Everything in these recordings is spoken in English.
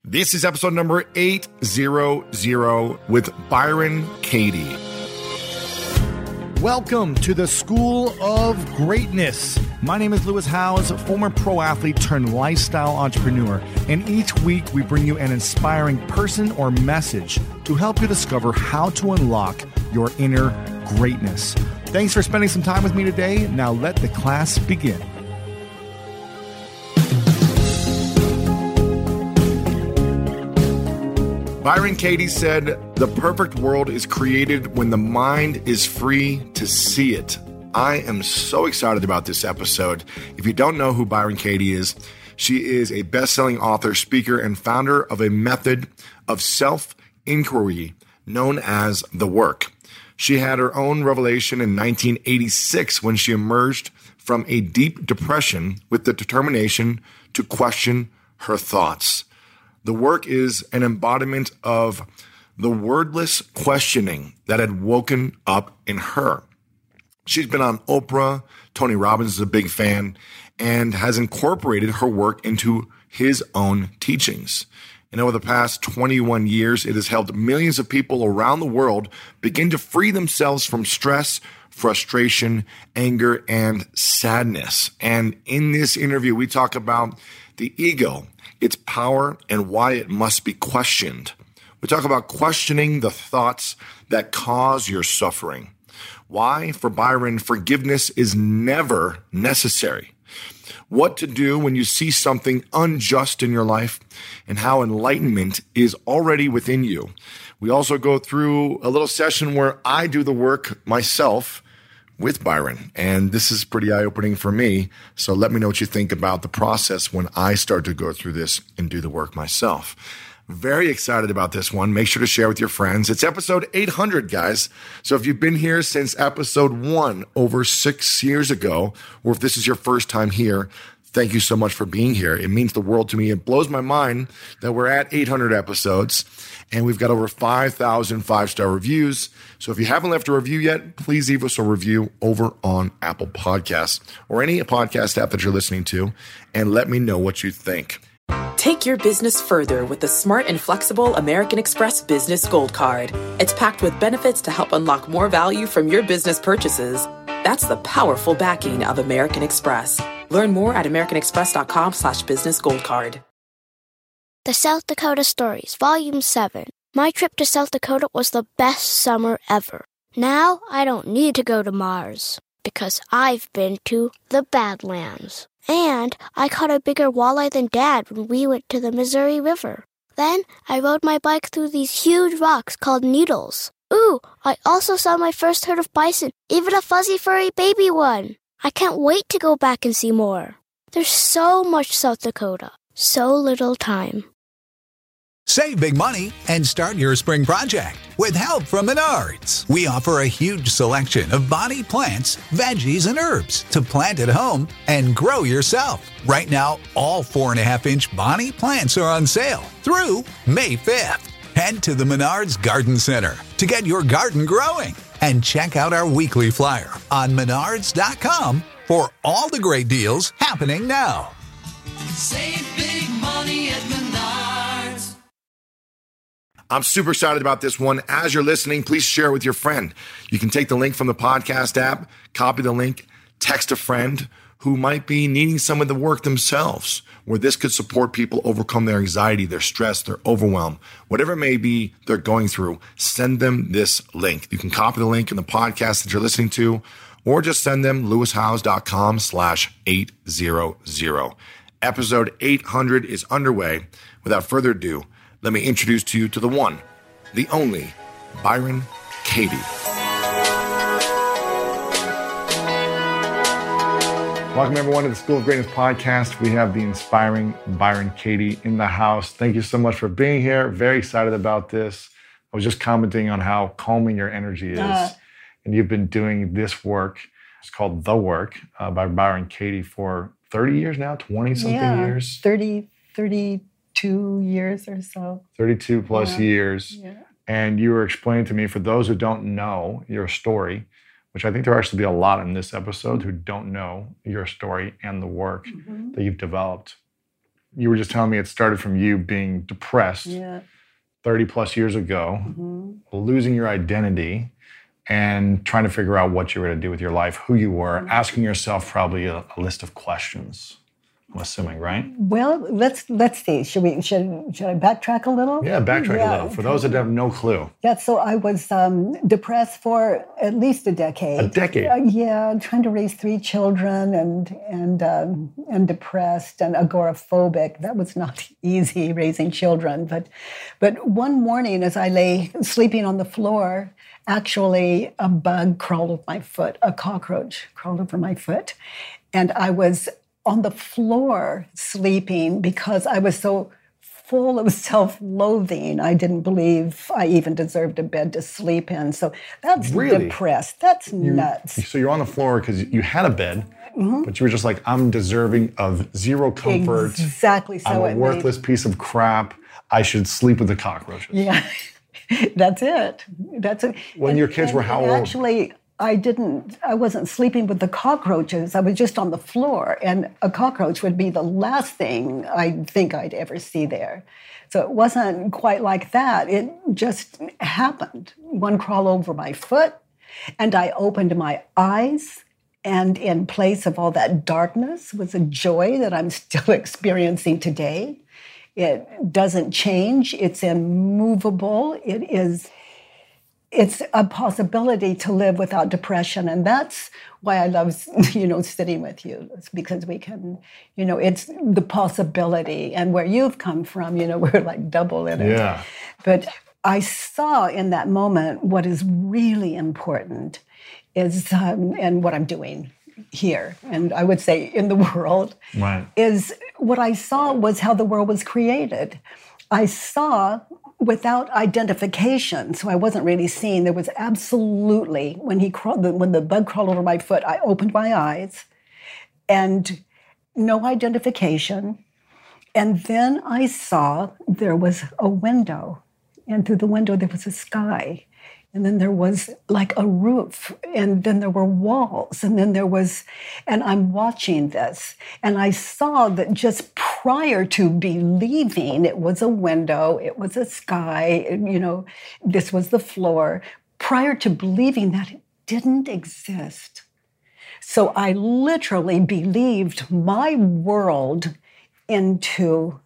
This is episode number 800 with Byron Katie. Welcome to the School of Greatness. My name is Lewis Howes, former pro athlete turned lifestyle entrepreneur. And each week we bring you an inspiring person or message to help you discover how to unlock your inner greatness. Thanks for spending some time with me today. Now let the class begin. Byron Katie said, "The perfect world is created when the mind is free to see it." I am so excited about this episode. If you don't know who Byron Katie is, she is a best-selling author, speaker, and founder of a method of self-inquiry known as The Work. She had her own revelation in 1986 when she emerged from a deep depression with the determination to question her thoughts. The Work is an embodiment of the wordless questioning that had woken up in her. She's been on Oprah, Tony Robbins is a big fan, and has incorporated her work into his own teachings. And over the past 21 years, it has helped millions of people around the world begin to free themselves from stress, frustration, anger, and sadness. And in this interview, we talk about the ego, its power, and why it must be questioned. We talk about questioning the thoughts that cause your suffering. Why, for Byron, forgiveness is never necessary. What to do when you see something unjust in your life, and how enlightenment is already within you. We also go through a little session where I do the work myself with Byron, and this is pretty eye-opening for me. So let me know what you think about the process when I start to go through this and do the work myself. Very excited about this one. Make sure to share with your friends. It's episode 800, guys. So if you've been here since episode 1 over 6 years ago, or if this is your first time here, thank you so much for being here. It means the world to me. It blows my mind that we're at 800 episodes and we've got over 5,000 5-star reviews. So if you haven't left a review yet, please leave us a review over on Apple Podcasts or any podcast app that you're listening to, and let me know what you think. Take your business further with the smart and flexible American Express Business Gold Card. It's packed with benefits to help unlock more value from your business purchases. That's the powerful backing of American Express. Learn more at americanexpress.com/businessgoldcard. The South Dakota Stories, Volume 7. My trip to South Dakota was the best summer ever. Now I don't need to go to Mars, because I've been to the Badlands. And I caught a bigger walleye than Dad when we went to the Missouri River. Then I rode my bike through these huge rocks called needles. Ooh, I also saw my first herd of bison, even a fuzzy furry baby one. I can't wait to go back and see more. There's so much South Dakota, so little time. Save big money and start your spring project with help from Menards. We offer a huge selection of bonnie plants, veggies, and herbs to plant at home and grow yourself. Right now, all 4.5-inch bonnie plants are on sale through May 5th. Head to the Menards Garden Center to get your garden growing and check out our weekly flyer on menards.com for all the great deals happening now. Save big money at Menards. I'm super excited about this one. As you're listening, please share it with your friend. You can take the link from the podcast app, copy the link, text a friend who might be needing some of the work themselves, where this could support people overcome their anxiety, their stress, their overwhelm, whatever it may be they're going through. Send them this link. You can copy the link in the podcast that you're listening to, or just send them lewishowes.com/800. Episode 800 is underway. Without further ado, let me introduce to you to the one, the only, Byron Katie. Welcome, everyone, to the School of Greatness podcast. We have the inspiring Byron Katie in the house. Thank you so much for being here. Very excited about this. I was just commenting on how calming your energy is. And you've been doing this work. It's called The Work by Byron Katie for 30 years now, 20-something years? 32 years or so. 32 plus years. Yeah. And you were explaining to me, for those who don't know your story, which I think there actually be a lot in this episode who don't know your story and the work that you've developed. you were just telling me it started from you being depressed 30 plus years ago, losing your identity and trying to figure out what you were going to do with your life, who you were, asking yourself probably a list of questions, I'm assuming, right? Well, let's see. Should I backtrack a little? Yeah, backtrack a little. For those that have no clue. Yeah, so I was depressed for at least a decade. A decade? Trying to raise 3 children and depressed and agoraphobic. That was not easy, raising children. But one morning as I lay sleeping on the floor, actually a bug crawled over my foot, a cockroach crawled over my foot. And I was on the floor sleeping because I was so full of self-loathing. I didn't believe I even deserved a bed to sleep in. So that's depressed. That's nuts. So you're on the floor because you had a bed, but you were just like, I'm deserving of zero comfort. Exactly. So I'm a worthless piece of crap. I should sleep with the cockroaches. Yeah, that's it. When your kids were how old? Actually, I wasn't sleeping with the cockroaches. I was just on the floor, and a cockroach would be the last thing I think I'd ever see there. So it wasn't quite like that. It just happened. One crawled over my foot, and I opened my eyes, and in place of all that darkness was a joy that I'm still experiencing today. It doesn't change. It's immovable. It's a possibility to live without depression. And that's why I love, sitting with you. It's because we can, it's the possibility. And where you've come from, we're like double in it. Yeah. But I saw in that moment what is really important is, and what I'm doing here, and I would say in the world, is what I saw was how the world was created. I saw without identification, so I wasn't really seeing. There was absolutely, when the bug crawled over my foot, I opened my eyes, and no identification. And then I saw there was a window, and through the window there was a sky. And then there was like a roof, and then there were walls, and I'm watching this. And I saw that just prior to believing it was a window, it was a sky, this was the floor, prior to believing that it didn't exist. So I literally believed my world into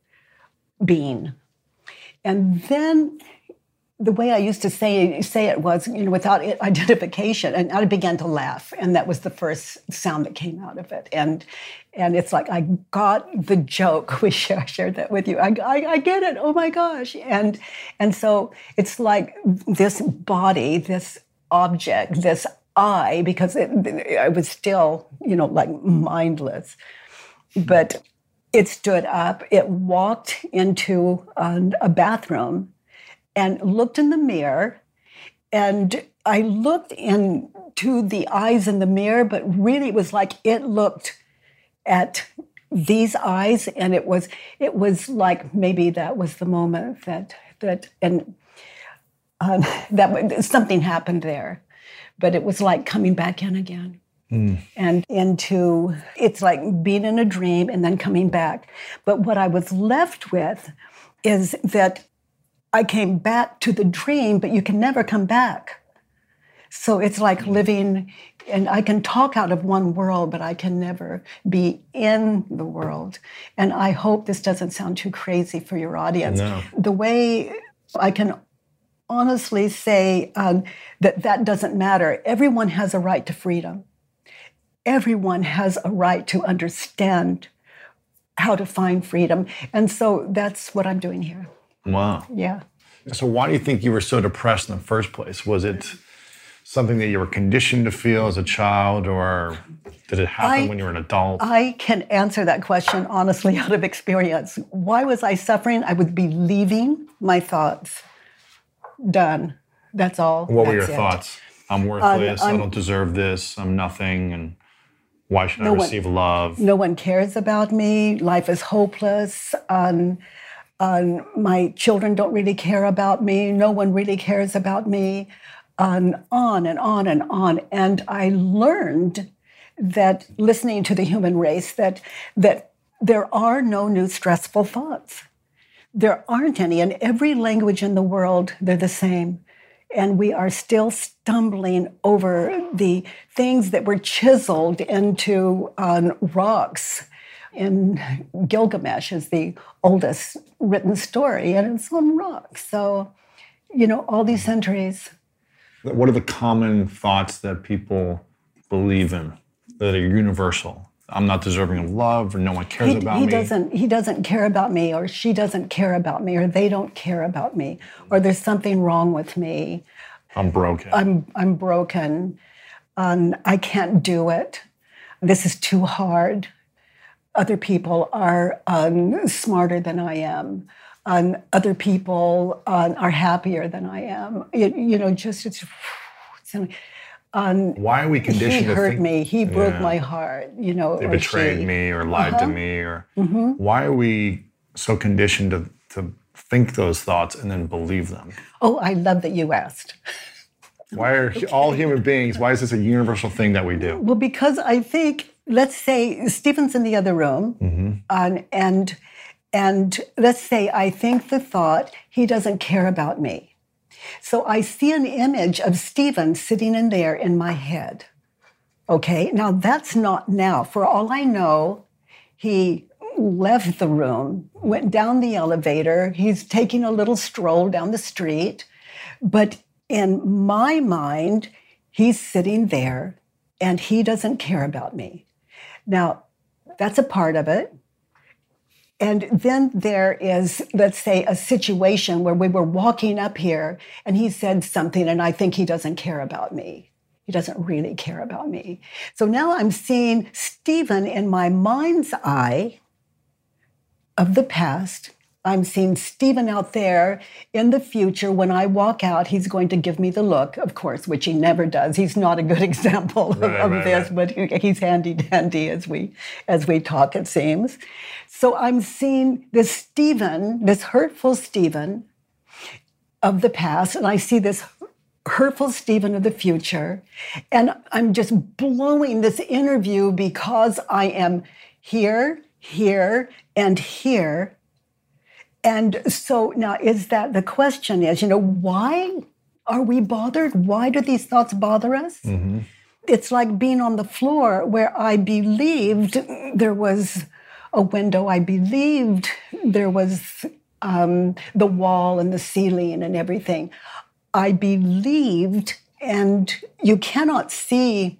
being. And then the way I used to say it was, without identification, and I began to laugh, and that was the first sound that came out of it. And it's like I got the joke. I shared that with you. I get it. Oh my gosh! And so it's like this body, this object, this I, because I was still, like mindless, but it stood up. It walked into a bathroom and looked in the mirror, and I looked into the eyes in the mirror, but really it was like it looked at these eyes, and it was like maybe that was the moment that something happened there, but it was like coming back in again. And it's like being in a dream and then coming back. But what I was left with is that I came back to the dream, but you can never come back. So it's like living, and I can talk out of one world, but I can never be in the world. And I hope this doesn't sound too crazy for your audience. No. The way I can honestly say that doesn't matter. Everyone has a right to freedom. Everyone has a right to understand how to find freedom. And so that's what I'm doing here. Wow. Yeah. So why do you think you were so depressed in the first place? Was it something that you were conditioned to feel as a child, or did it happen when you were an adult? I can answer that question honestly out of experience. Why was I suffering? I was believing my thoughts. Done. That's all. What were your thoughts? I'm worthless. I don't deserve this. I'm nothing. And why should I receive love? No one cares about me. Life is hopeless. My children don't really care about me. No one really cares about me. On and on and on. And I learned that listening to the human race, that there are no new stressful thoughts. There aren't any. In every language in the world, they're the same. And we are still stumbling over the things that were chiseled into rocks. And Gilgamesh is the oldest written story, and it's on rocks. So, all these centuries. What are the common thoughts that people believe in that are universal? I'm not deserving of love, or no one cares about me. He doesn't care about me, or she doesn't care about me, or they don't care about me, or there's something wrong with me. I'm broken. I'm broken. I can't do it. This is too hard. Other people are smarter than I am. Other people are happier than I am. Why are we conditioned to think? He hurt me. He broke my heart. They betrayed me or lied to me. Or why are we so conditioned to think those thoughts and then believe them? Oh, I love that you asked. Why are all human beings, why is this a universal thing that we do? Well, because I think, let's say Stephen's in the other room, and let's say I think the thought, he doesn't care about me. So I see an image of Stephen sitting in there in my head. Okay, now that's not now. For all I know, he left the room, went down the elevator. He's taking a little stroll down the street. But in my mind, he's sitting there and he doesn't care about me. Now, that's a part of it. And then there is, let's say, a situation where we were walking up here and he said something and I think he doesn't care about me. He doesn't really care about me. So now I'm seeing Stephen in my mind's eye of the past. I'm seeing Stephen out there in the future. When I walk out, he's going to give me the look, of course, which he never does. He's not a good example of this, but he's handy dandy as we talk, it seems. So I'm seeing this Stephen, this hurtful Stephen of the past, and I see this hurtful Stephen of the future. And I'm just blowing this interview because I am here, and here. And so now the question is, why are we bothered? Why do these thoughts bother us? Mm-hmm. It's like being on the floor where I believed there was a window. I believed there was the wall and the ceiling and everything. I believed, and you cannot see.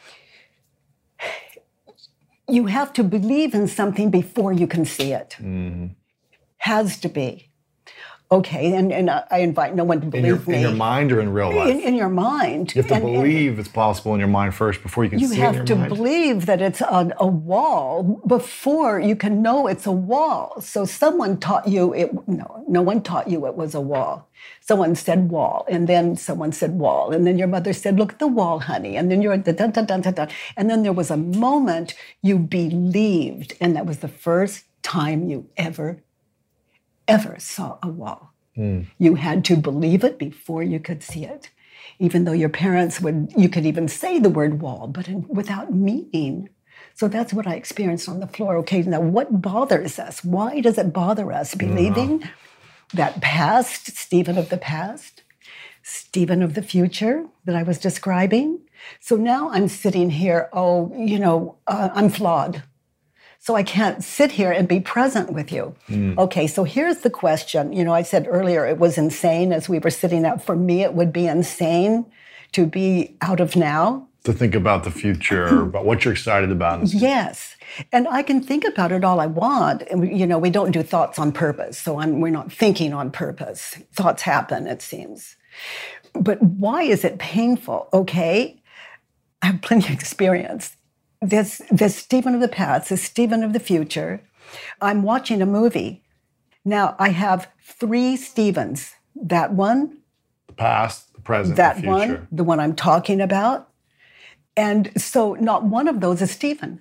You have to believe in something before you can see it. Mm-hmm. Has to be. Okay, and I invite no one to believe me. In your mind or in real life? In your mind. You have to believe it's possible in your mind first before you can see it in your mind? You have to believe that it's a wall before you can know it's a wall. So someone taught you, no one taught you it was a wall. Someone said wall, and then someone said wall, and then your mother said, look at the wall, honey, and then you're da-da-da-da-da-da. And then there was a moment you believed, and that was the first time you ever saw a wall. You had to believe it before you could see it. Even though your parents you could even say the word wall, but without meaning. So that's what I experienced on the floor. Okay, now what bothers us? Why does it bother us? Believing that past, Stephen of the past, Stephen of the future that I was describing. So now I'm sitting here, I'm flawed. So I can't sit here and be present with you. Okay, so here's the question. I said earlier it was insane as we were sitting out. For me, it would be insane to be out of now. To think about the future, about what you're excited about. Yes, and I can think about it all I want. And we don't do thoughts on purpose, so we're not thinking on purpose. Thoughts happen, it seems. But why is it painful? Okay, I have plenty of experience. This Stephen of the past, this Stephen of the future, I'm watching a movie. Now, I have 3 Stephens. That one. The past, the present, the future. That one, the one I'm talking about. And so not one of those is Stephen.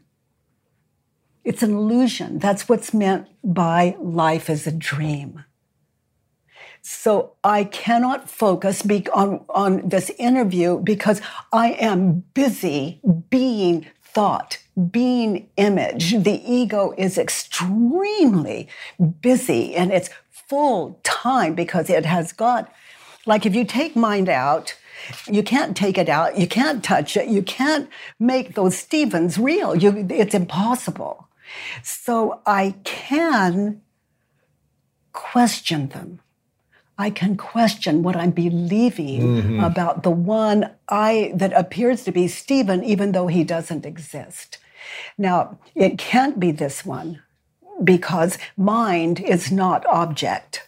It's an illusion. That's what's meant by life as a dream. So I cannot focus on this interview because I am busy being thought, being image. The ego is extremely busy and it's full time because it has got, like if you take mind out, you can't take it out, you can't touch it, you can't make those Stevens real. It's impossible. So I can question them. I can question what I'm believing about the one that appears to be Stephen, even though he doesn't exist. Now, it can't be this one because mind is not object.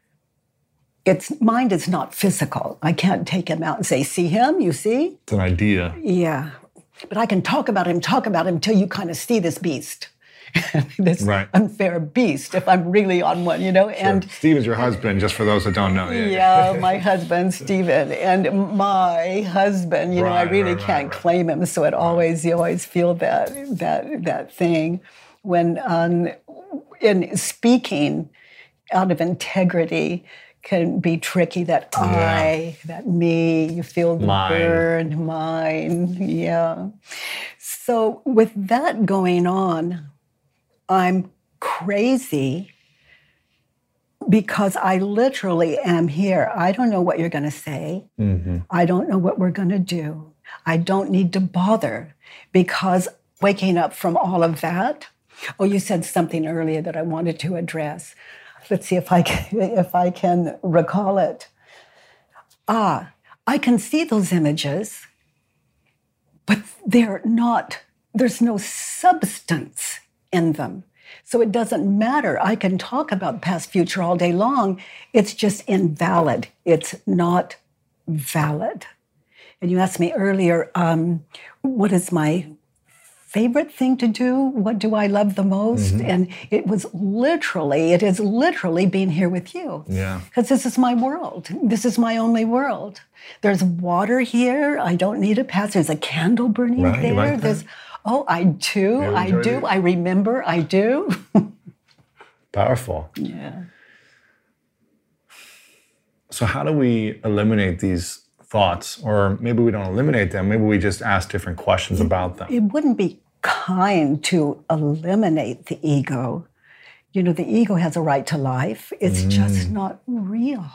Mind is not physical. I can't take him out and say, see him, you see? It's an idea. Yeah. But I can talk about him till you kind of see this beast. This unfair beast, if I'm really on one, Sure. And Steve is your husband, just for those that don't know. Yeah, my husband, Stephen, and my husband. I really can't claim him, so you always feel that thing when in speaking out of integrity can be tricky. That me, you feel the burn, mine, yeah. So with that going on, I'm crazy because I literally am here. I don't know what you're going to say. I don't know what we're going to do. I don't need to bother because waking up from all of that. Oh, you said something earlier that I wanted to address. Let's see if I can recall it. I can see those images, but there's no substance in them. So it doesn't matter. I can talk about past, future all day long. It's just invalid. It's not valid. And you asked me earlier, what is my favorite thing to do? What do I love the most? And it is literally being here with you. Yeah. Because this is my world. This is my only world. There's water here. I don't need a pass. There's a candle burning there. Like there's I do. I do. I remember. I do. Powerful. Yeah. So how do we eliminate these thoughts? Or maybe we don't eliminate them. Maybe we just ask different questions about them. It wouldn't be kind to eliminate the ego. The ego has a right to life. It's just not real.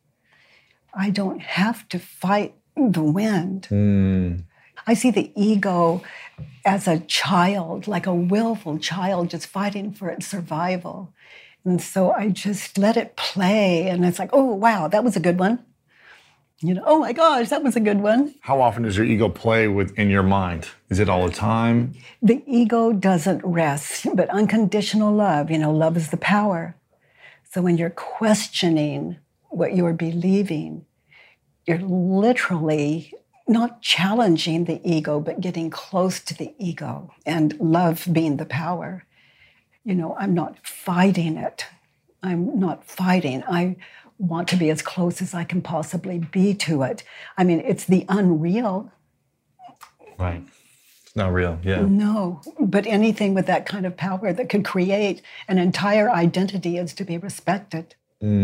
I don't have to fight the wind. I see the ego as a child, like a willful child just fighting for its survival. And so I just let it play. And it's like, oh, wow, that was a good one. Oh my gosh, that was a good one. How often does your ego play in your mind? Is it all the time? The ego doesn't rest, but unconditional love, love is the power. So when you're questioning what you're believing, you're literally not challenging the ego, but getting close to the ego and love being the power. I'm not fighting it. I'm not fighting. I want to be as close as I can possibly be to it. I mean, it's the unreal. Right. It's not real, yeah. No, but anything with that kind of power that could create an entire identity is to be respected.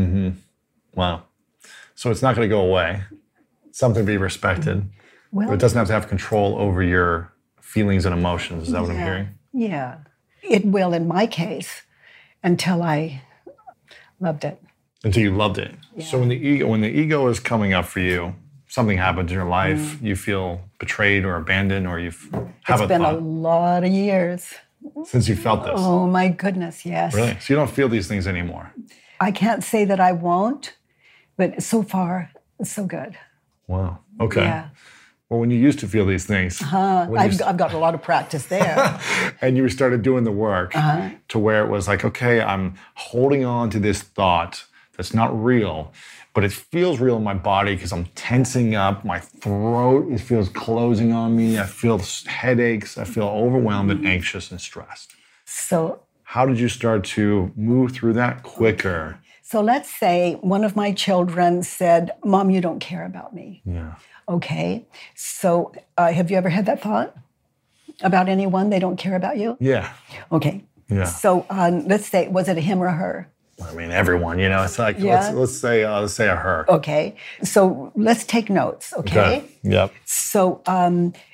Wow. So it's not going to go away. Something to be respected. But it doesn't have to have control over your feelings and emotions. Is that what I'm hearing? Yeah. It will in my case until I loved it. Until you loved it. Yeah. So when the ego is coming up for you, something happens in your life, you feel betrayed or abandoned, or you have It's been a lot of years. Since you felt this? Oh my goodness, yes. Really? So you don't feel these things anymore? I can't say that I won't, but so far, it's so good. Wow. Okay. Yeah. Well, when you used to feel these things, I've got a lot of practice there. And you started doing the work to where it was like, okay, I'm holding on to this thought that's not real, but it feels real in my body because I'm tensing up. My throat, it feels closing on me. I feel headaches. I feel overwhelmed and anxious and stressed. So how did you start to move through that quicker? So let's say one of my children said, Mom, you don't care about me. Yeah. Okay. So have you ever had that thought about anyone? They don't care about you? Yeah. Okay. Yeah. So let's say, was it a him or a her? I mean, everyone, it's like, let's say a her. Okay. So let's take notes, okay? Yep. So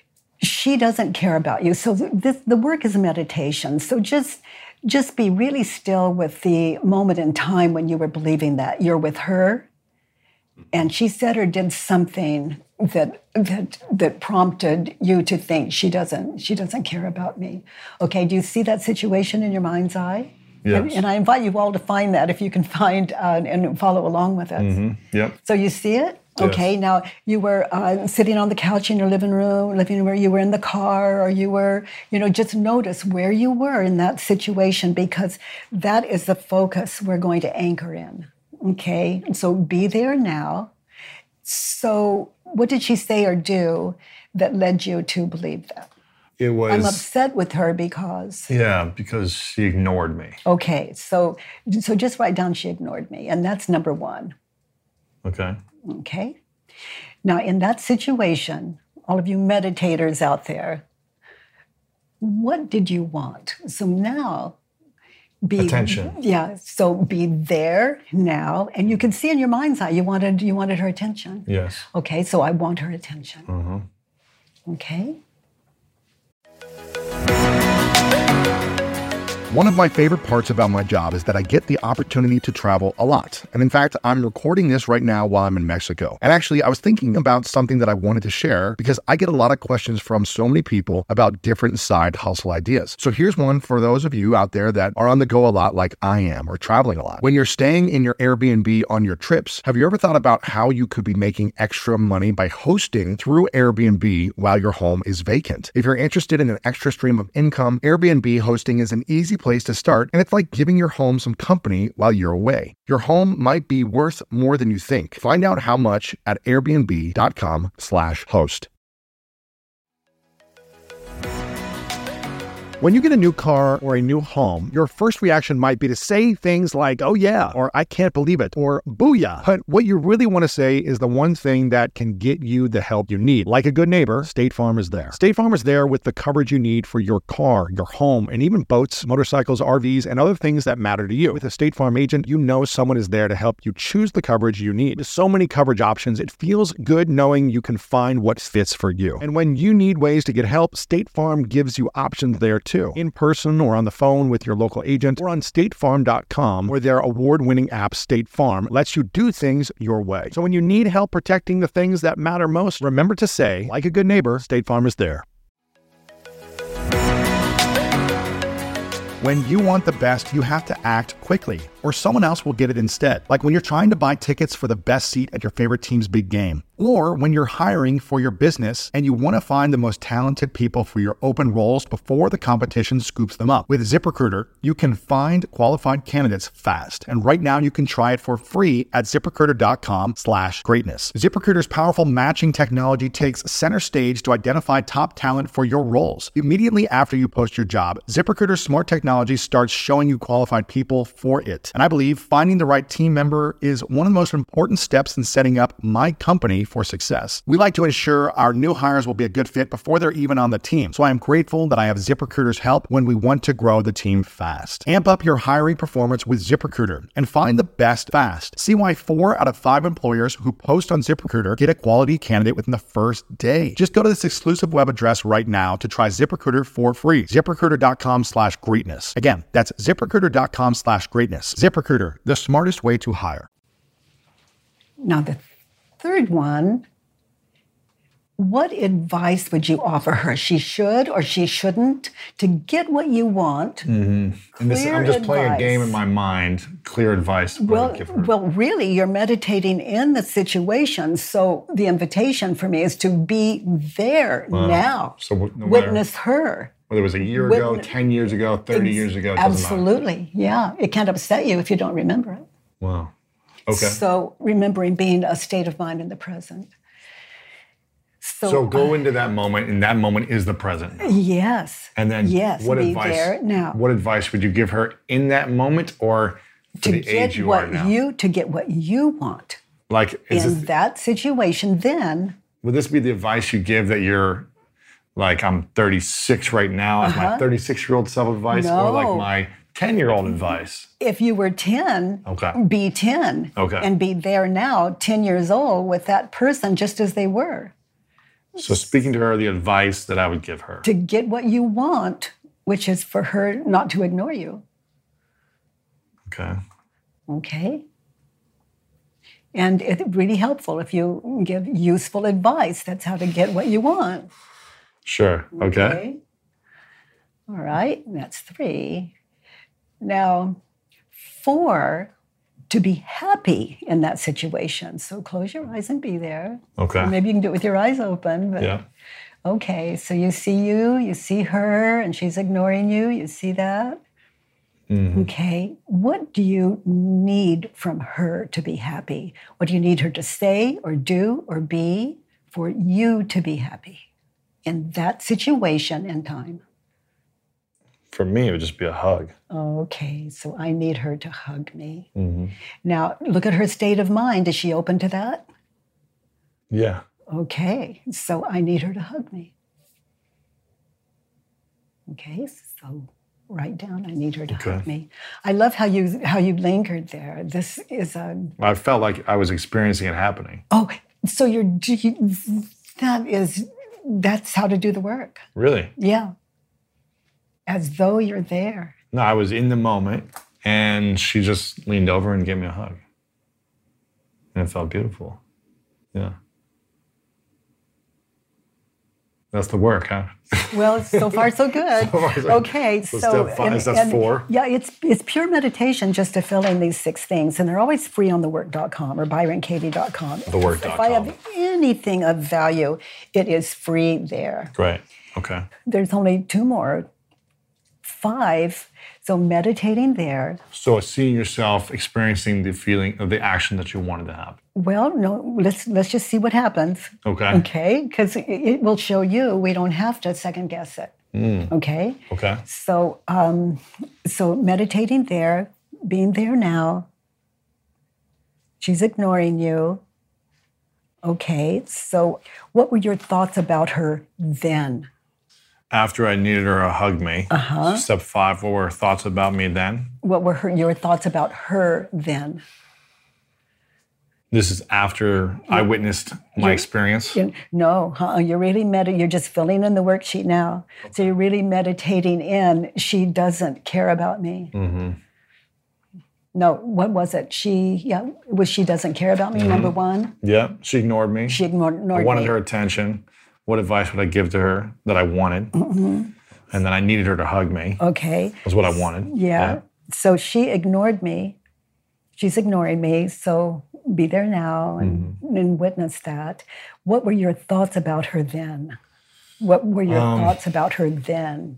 she doesn't care about you. So the work is a meditation. So just be really still with the moment in time when you were believing that you're with her, and she said or did something that prompted you to think she doesn't care about me. Okay, do you see that situation in your mind's eye? Yes. And I invite you all to find that if you can find and follow along with us. Mm-hmm. Yep. So you see it? Yes. Okay, now you were sitting on the couch in your living room, you were in the car, or you were, just notice where you were in that situation, because that is the focus we're going to anchor in. Okay, so be there now. So what did she say or do that led you to believe that? It was... I'm upset with her because... Yeah, because she ignored me. Okay, so just write down she ignored me, and that's number one. Okay. Okay? Now, in that situation, all of you meditators out there, what did you want? So now... attention. Yeah, so be there now, and you can see in your mind's eye you wanted her attention. Yes. Okay, so I want her attention. Mm-hmm. Okay. One of my favorite parts about my job is that I get the opportunity to travel a lot. And in fact, I'm recording this right now while I'm in Mexico. And actually, I was thinking about something that I wanted to share because I get a lot of questions from so many people about different side hustle ideas. So here's one for those of you out there that are on the go a lot like I am, or traveling a lot. When you're staying in your Airbnb on your trips, have you ever thought about how you could be making extra money by hosting through Airbnb while your home is vacant? If you're interested in an extra stream of income, Airbnb hosting is an easy place to start, and it's like giving your home some company while you're away. Your home might be worth more than you think. Find out how much at airbnb.com/host. When you get a new car or a new home, your first reaction might be to say things like, "Oh yeah," or "I can't believe it," or "Booyah." But what you really want to say is the one thing that can get you the help you need. Like a good neighbor, State Farm is there. State Farm is there with the coverage you need for your car, your home, and even boats, motorcycles, RVs, and other things that matter to you. With a State Farm agent, you know someone is there to help you choose the coverage you need. With so many coverage options, it feels good knowing you can find what fits for you. And when you need ways to get help, State Farm gives you options there too. In person or on the phone with your local agent, or on statefarm.com, where their award-winning app State Farm lets you do things your way. So when you need help protecting the things that matter most, remember to say, like a good neighbor, State Farm is there. When you want the best, you have to act quickly, or someone else will get it instead. Like when you're trying to buy tickets for the best seat at your favorite team's big game. Or when you're hiring for your business and you want to find the most talented people for your open roles before the competition scoops them up. With ZipRecruiter, you can find qualified candidates fast. And right now you can try it for free at ZipRecruiter.com/greatness. ZipRecruiter's powerful matching technology takes center stage to identify top talent for your roles. Immediately after you post your job, ZipRecruiter's smart technology starts showing you qualified people for it. And I believe finding the right team member is one of the most important steps in setting up my company for success. We like to ensure our new hires will be a good fit before they're even on the team. So I am grateful that I have ZipRecruiter's help when we want to grow the team fast. Amp up your hiring performance with ZipRecruiter and find the best fast. See why 4 out of 5 employers who post on ZipRecruiter get a quality candidate within the first day. Just go to this exclusive web address right now to try ZipRecruiter for free. ZipRecruiter.com/greatness. Again, that's ZipRecruiter.com/greatness. ZipRecruiter, the smartest way to hire. Now, the third one, what advice would you offer her? She should or she shouldn't to get what you want. Mm-hmm. And this, I'm just playing a game in my mind. Clear advice. Well, really, you're meditating in the situation. So the invitation for me is to be there now. So witness her. Whether it was a year ago, 10 years ago, 30 years ago. Absolutely. Yeah. It can't upset you if you don't remember it. Wow. Okay. So remembering being a state of mind in the present. So go into that moment, and that moment is the present. Yes. And then what advice? There now. What advice would you give her in that moment, or for the age you are now? To get what you want. Like in that situation, then. Would this be the advice you give that you're like, I'm 36 right now, as my 36-year-old self-advice, or like my 10-year-old advice? If you were 10, be 10. Okay. And be there now, 10 years old, with that person just as they were. So speaking to her, the advice that I would give her. To get what you want, which is for her not to ignore you. Okay. Okay. And it's really helpful if you give useful advice. That's how to get what you want. Sure. Okay. All right. That's 3. Now, 4, to be happy in that situation. So close your eyes and be there. Okay. Or maybe you can do it with your eyes open. But Yeah. okay. So you see her, and she's ignoring you. You see that? Mm-hmm. Okay, what do you need from her to be happy? What do you need her to say or do or be for you to be happy in that situation and time? For me, it would just be a hug. Okay, so I need her to hug me. Mm-hmm. Now, look at her state of mind. Is she open to that? Yeah. Okay, so I need her to hug me. Okay, so write down, I need her to hug me. I love how you lingered there. This is a... I felt like I was experiencing it happening. Oh, so that's how to do the work. Really? Yeah. As though you're there. No, I was in the moment, and she just leaned over and gave me a hug. And it felt beautiful. Yeah. That's the work, huh? Well, so far so good. Okay, so step 5, that's 4. Yeah, it's pure meditation just to fill in these 6 things, and they're always free on thework.com or byronkatie.com. Thework.com. If I have anything of value, it is free there. Great. Okay. There's only 2 more. 5. So meditating there. So seeing yourself experiencing the feeling of the action that you wanted to have. Well, no, let's just see what happens. Okay. Okay, because it will show you. We don't have to second guess it. Okay. Okay. So, so meditating there, being there now. She's ignoring you. Okay. So, what were your thoughts about her then? After I needed her to hug me. Step 5. What were her thoughts about me then? What were your thoughts about her then? This is after I witnessed my experience? No, you're really you're just filling in the worksheet now. So you're really meditating in, she doesn't care about me. Mm-hmm. No, what was it? She doesn't care about me, number 1? Yeah, she ignored me. She ignored me. I wanted her attention. What advice would I give to her that I wanted? Mm-hmm. And then I needed her to hug me. Okay. That's what I wanted. Yeah. So she ignored me. She's ignoring me. So be there now and witness that. What were your thoughts about her then? What were your thoughts about her then?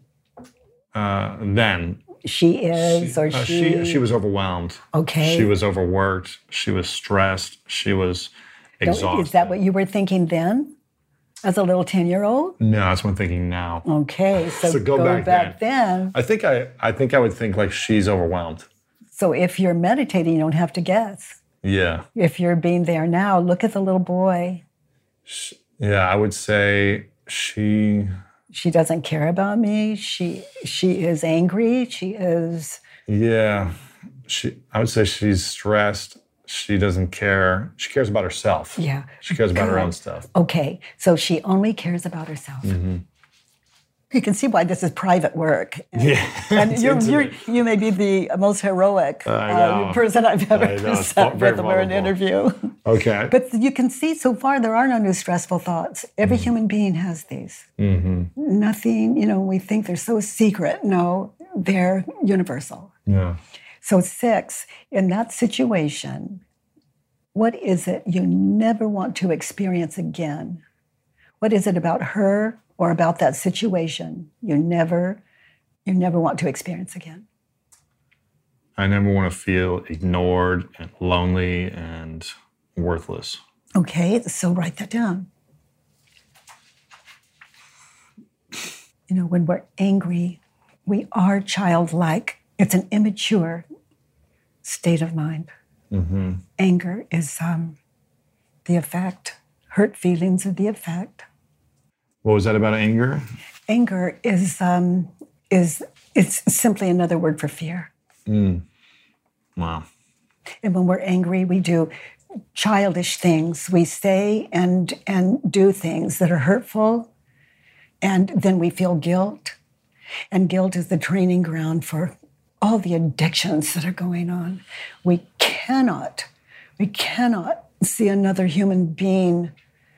Then. She was overwhelmed. Okay. She was overworked. She was stressed. She was exhausted. Is that what you were thinking then? As a little 10-year-old? No, that's what I'm thinking now. Okay, so go back then. I think I would think like she's overwhelmed. So if you're meditating, you don't have to guess. Yeah. If you're being there now, look at the little boy. Yeah, I would say she doesn't care about me. She is angry. She is... Yeah. I would say she's stressed. She doesn't care. She cares about herself. Yeah. She cares about her own stuff. Okay. So she only cares about herself. Mm-hmm. You can see why this is private work. And you may be the most heroic person I've ever sat with or an interview. Okay. But you can see so far there are no new stressful thoughts. Every human being has these. Mm-hmm. Nothing, we think they're so secret. No, they're universal. Yeah. So 6, in that situation, what is it you never want to experience again? What is it about her or about that situation you never want to experience again? I never want to feel ignored and lonely and worthless. Okay, so write that down. When we're angry, we are childlike. It's an immature state of mind. Mm-hmm. Anger is the effect. Hurt feelings are the effect. What was that about anger? Anger is it's simply another word for fear. Wow. And when we're angry, we do childish things. We say and do things that are hurtful, and then we feel guilt. And guilt is the training ground for all the addictions that are going on. We cannot see another human being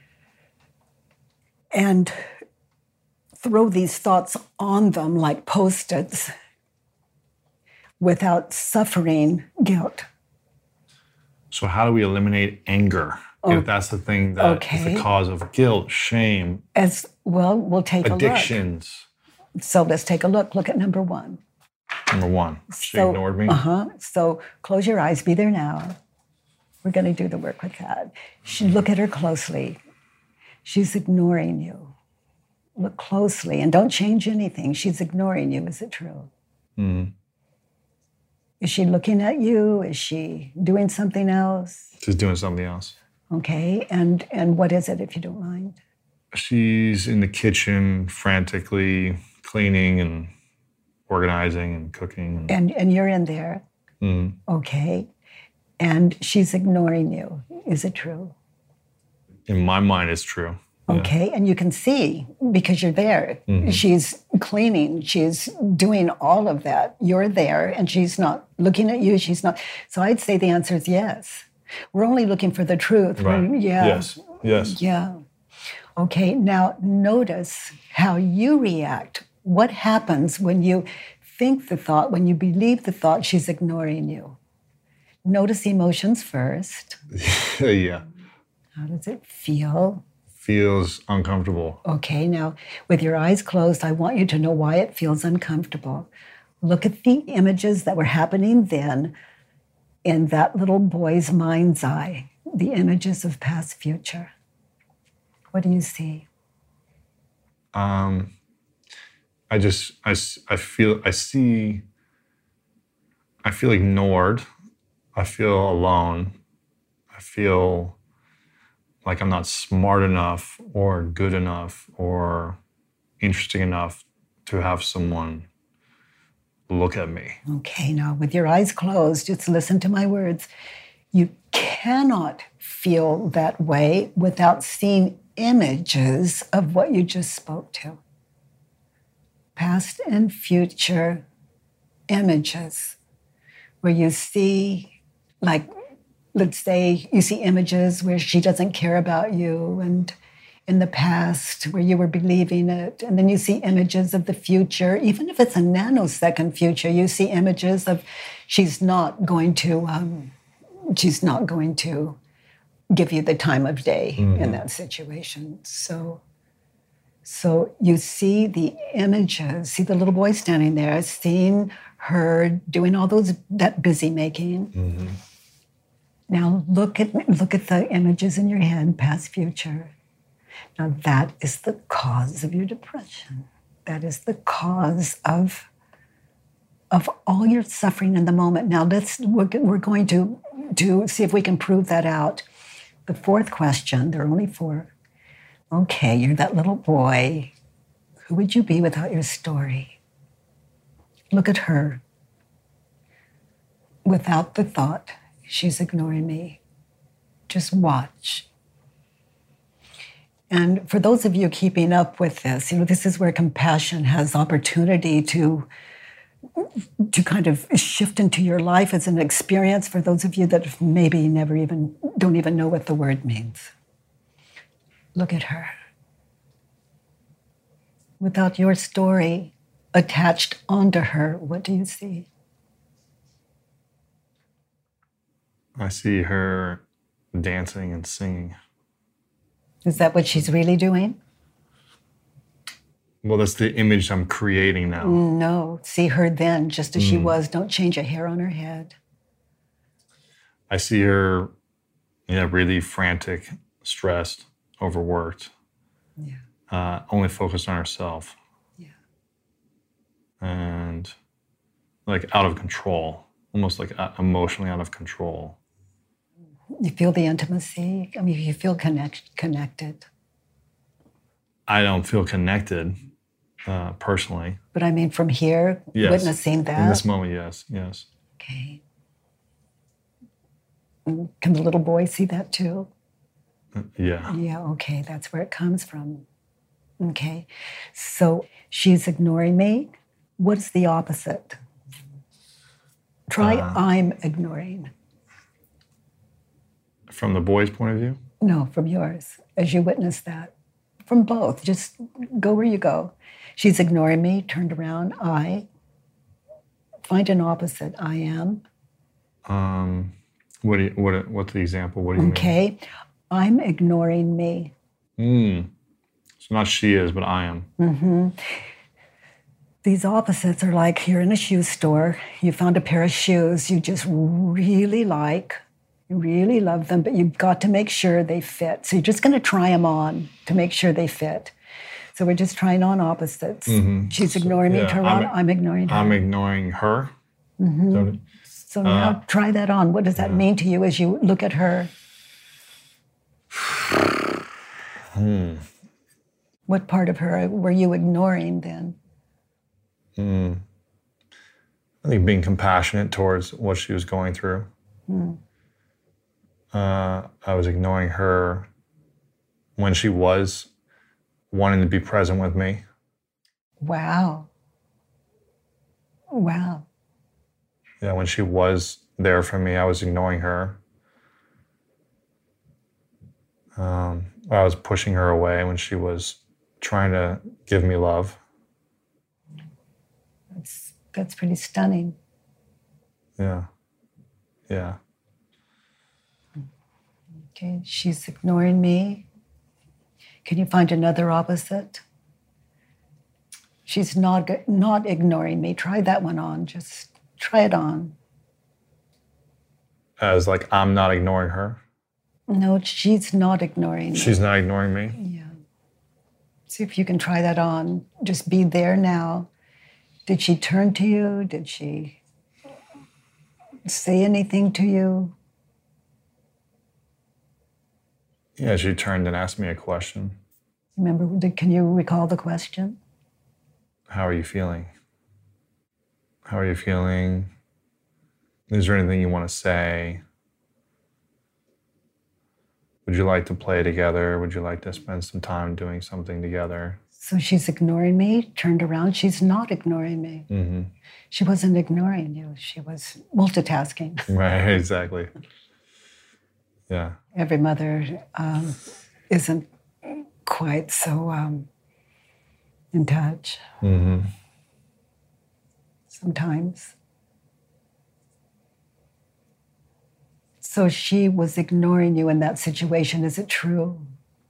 and throw these thoughts on them like Post-its without suffering guilt. So how do we eliminate anger? If that's the thing that is the cause of guilt, shame. As well, we'll take addictions. A look. So let's take a look. Look at number one. Number one. She ignored me. So close your eyes. Be there now. We're going to do the work with that. Look at her closely. She's ignoring you. Look closely and don't change anything. She's ignoring you. Is it true? Mm-hmm. Is she looking at you? Is she doing something else? She's doing something else. Okay. And what is it, if you don't mind? She's in the kitchen frantically cleaning and organizing and cooking. And you're in there. Mm-hmm. Okay. And she's ignoring you. Is it true? In my mind, it's true. Okay, yeah. And you can see because you're there. Mm-hmm. She's cleaning. She's doing all of that. You're there, and she's not looking at you. She's not. So I'd say the answer is yes. We're only looking for the truth. Right. Yes. Yeah. Okay, now notice how you react. What happens when you think the thought, when you believe the thought, she's ignoring you? Notice emotions first. Yeah. How does it feel? Feels uncomfortable. Okay, now with your eyes closed, I want you to know why it feels uncomfortable. Look at the images that were happening then in that little boy's mind's eye, the images of past, future. What do you see? I feel ignored. I feel alone. I feel like I'm not smart enough or good enough or interesting enough to have someone look at me. Okay, now with your eyes closed, just listen to my words. You cannot feel that way without seeing images of what you just spoke to. Past and future images where you see, like, let's say you see images where she doesn't care about you, and in the past where you were believing it, and then you see images of the future, even if it's a nanosecond future, you see images of she's not going to give you the time of day in that situation. So you see the images, see the little boy standing there, seeing her doing all that busy making. Mm-hmm. Now look at the images in your head, past, future. Now that is the cause of your depression. That is the cause of all your suffering in the moment. Now we're going to see if we can prove that out. The fourth question, there are only 4. Okay, you're that little boy. Who would you be without your story? Look at her. Without the thought, she's ignoring me. Just watch. And for those of you keeping up with this, this is where compassion has opportunity to kind of shift into your life as an experience for those of you that maybe don't even know what the word means. Look at her. Without your story attached onto her, what do you see? I see her dancing and singing. Is that what she's really doing? Well, that's the image I'm creating now. No, see her then, just as she was. Don't change a hair on her head. I see her, really frantic, stressed, overworked. Yeah. Only focused on herself. Yeah. And like out of control, almost like emotionally out of control. You feel the intimacy? I mean, you feel connected. I don't feel connected personally. But I mean, from here, yes. Witnessing that? In this moment, yes. Okay. Can the little boy see that too? Yeah. Yeah, okay, that's where it comes from. Okay, so she's ignoring me. What's the opposite? Try I'm ignoring. From the boy's point of view? No, from yours, as you witness that. From both, just go where you go. She's ignoring me, turned around, I. Find an opposite, I am. What's the example? What do you mean? Okay, I'm ignoring me. So not she is, but I am. Mm-hmm. These opposites are like you're in a shoe store, you found a pair of shoes you just really like, you really love them, but you've got to make sure they fit. So you're just going to try them on to make sure they fit. So we're just trying on opposites. Mm-hmm. She's ignoring me, turn around, I'm ignoring her. I'm ignoring her. Mm-hmm. So now try that on. What does that mean to you as you look at her? What part of her were you ignoring then? I think being compassionate towards what she was going through. I was ignoring her when she was wanting to be present with me. Wow. Wow. Yeah, when she was there for me, I was ignoring her. I was pushing her away when she was trying to give me love. That's pretty stunning. Yeah. Yeah. Okay, she's ignoring me. Can you find another opposite? She's not ignoring me. Try that one on. Just try it on. As like I'm not ignoring her? No, she's not ignoring me. She's not ignoring me? Yeah. See if you can try that on. Just be there now. Did she turn to you? Did she say anything to you? Yeah, she turned and asked me a question. Remember, can you recall the question? How are you feeling? How are you feeling? Is there anything you want to say? Would you like to play together? Would you like to spend some time doing something together? So she's ignoring me, turned around. She's not ignoring me. Mm-hmm. She wasn't ignoring you. She was multitasking. Right, exactly. Yeah. Every mother isn't quite so in touch. Mm-hmm. Sometimes. So she was ignoring you in that situation. Is it true?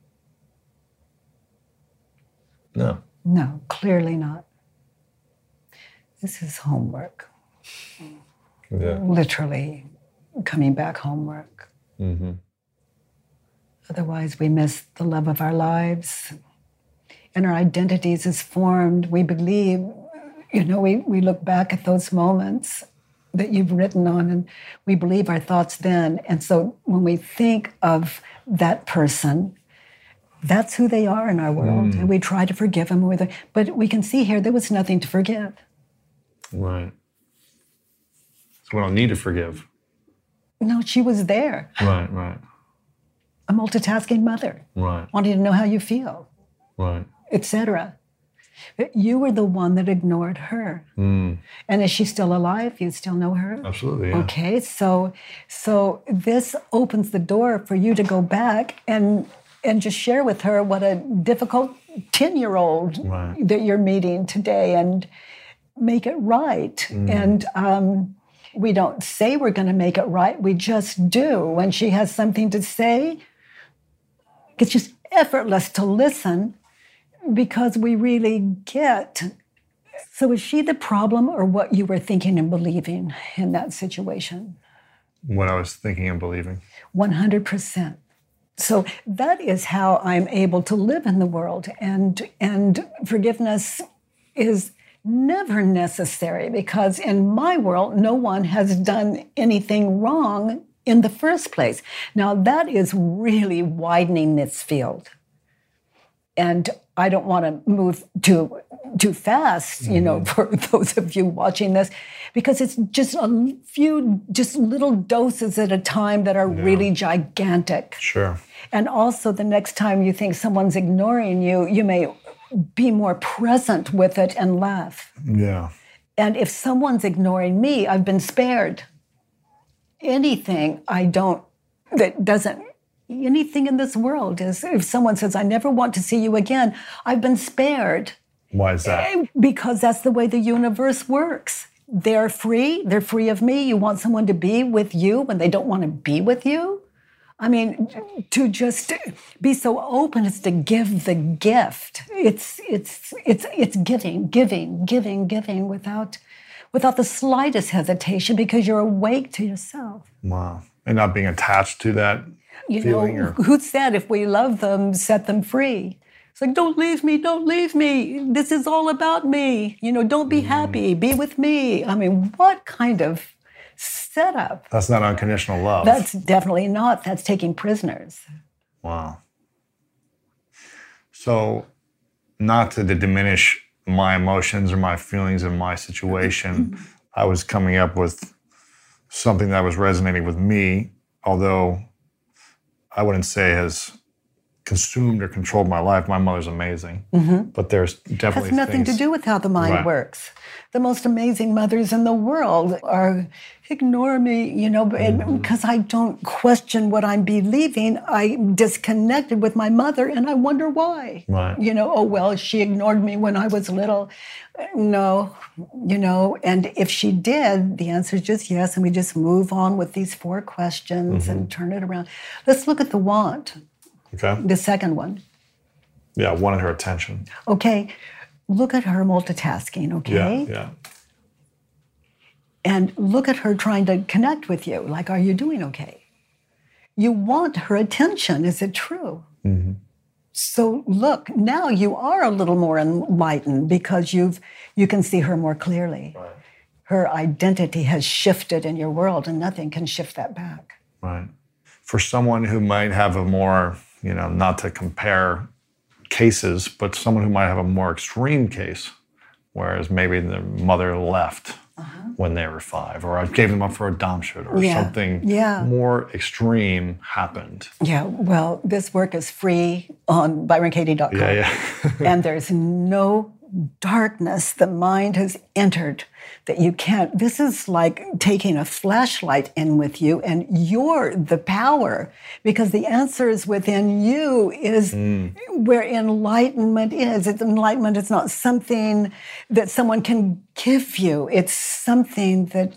No. No, clearly not. This is homework. Yeah. Literally coming back homework. Mm-hmm. Otherwise, we miss the love of our lives. And our identities is formed. We believe, we look back at those moments that you've written on, and we believe our thoughts then. And so when we think of that person, that's who they are in our world. And we try to forgive them. But we can see here, there was nothing to forgive. Right. So we don't need to forgive. No, she was there. Right, right. A multitasking mother. Right. Wanting to know how you feel. Right. Etc. You were the one that ignored her. And is she still alive? You still know her? Absolutely, yeah. Okay, so this opens the door for you to go back and just share with her what a difficult 10-year-old that you're meeting today and make it right. And we don't say we're going to make it right. We just do. When she has something to say, it's just effortless to listen because we really get. So is she the problem or what you were thinking and believing in that situation? What I was thinking and believing. 100%. So that is how I'm able to live in the world. And forgiveness is never necessary because in my world, no one has done anything wrong in the first place. Now, that is really widening this field. And I don't want to move too fast, for those of you watching this, because it's just a few, just little doses at a time that are really gigantic. Sure. And also the next time you think someone's ignoring you, you may be more present with it and laugh. Yeah. And if someone's ignoring me, I've been spared. Anything anything in this world is, if someone says, I never want to see you again, I've been spared. Why is that? Because that's the way the universe works. They're free of me. You want someone to be with you when they don't want to be with you? I mean, to just be so open is to give the gift. It's giving without the slightest hesitation, because you're awake to yourself. Wow. And not being attached to that feeling. Who said if we love them, set them free? It's like, don't leave me. This is all about me. Don't be happy, be with me. I mean, what kind of setup? That's not unconditional love. That's definitely not. That's taking prisoners. Wow. So, not to diminish my emotions or my feelings in my situation, I was coming up with something that was resonating with me, although I wouldn't say has consumed or controlled my life. My mother's amazing, but there's definitely has nothing to do with how the mind works. The most amazing mothers in the world ignore me, because I don't question what I'm believing. I'm disconnected with my mother, and I wonder why. Right. She ignored me when I was little. No, and if she did, the answer is just yes, and we just move on with these 4 questions and turn it around. Let's look at the want. Okay. The second one. Yeah, wanted her attention. Okay. Look at her multitasking, okay? Yeah. And look at her trying to connect with you. Like, are you doing okay? You want her attention. Is it true? Mm-hmm. So look, now you are a little more enlightened because you can see her more clearly. Right. Her identity has shifted in your world, and nothing can shift that back. Right. For someone who might have a more, not to compare cases, but someone who might have a more extreme case, whereas maybe the mother left when they were 5, or I gave them up for adoption, or something more extreme happened. Yeah, well, this work is free on ByronKatie.com. Yeah. And there's no darkness the mind has entered that you can't. This is like taking a flashlight in with you, and you're the power, because the answer is within you, is where enlightenment is. Enlightenment is not something that someone can give you. It's something that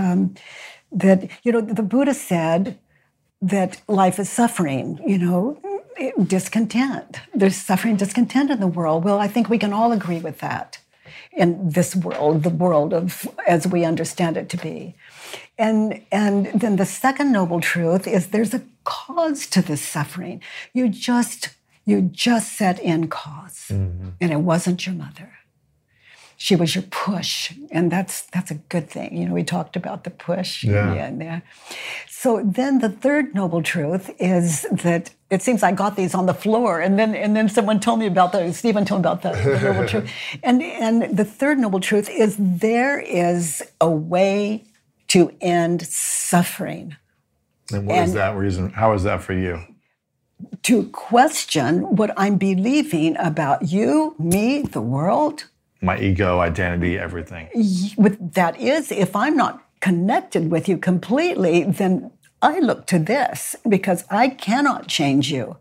the Buddha said that life is suffering, discontent. There's suffering, discontent in the world. Well, I think we can all agree with that in this world, the world of as we understand it to be. And then the second noble truth is there's a cause to this suffering. You just set in cause, and it wasn't your mother. She was your push, and that's a good thing. We talked about the push. Yeah. So then the third noble truth is that it seems I got these on the floor, and then someone told me about Stephen told me about the noble truth. And the third noble truth is there is a way to end suffering. And what is that reason? How is that for you? To question what I'm believing about you, me, the world. My ego, identity, everything. That is, if I'm not connected with you completely, then I look to this, because I cannot change you.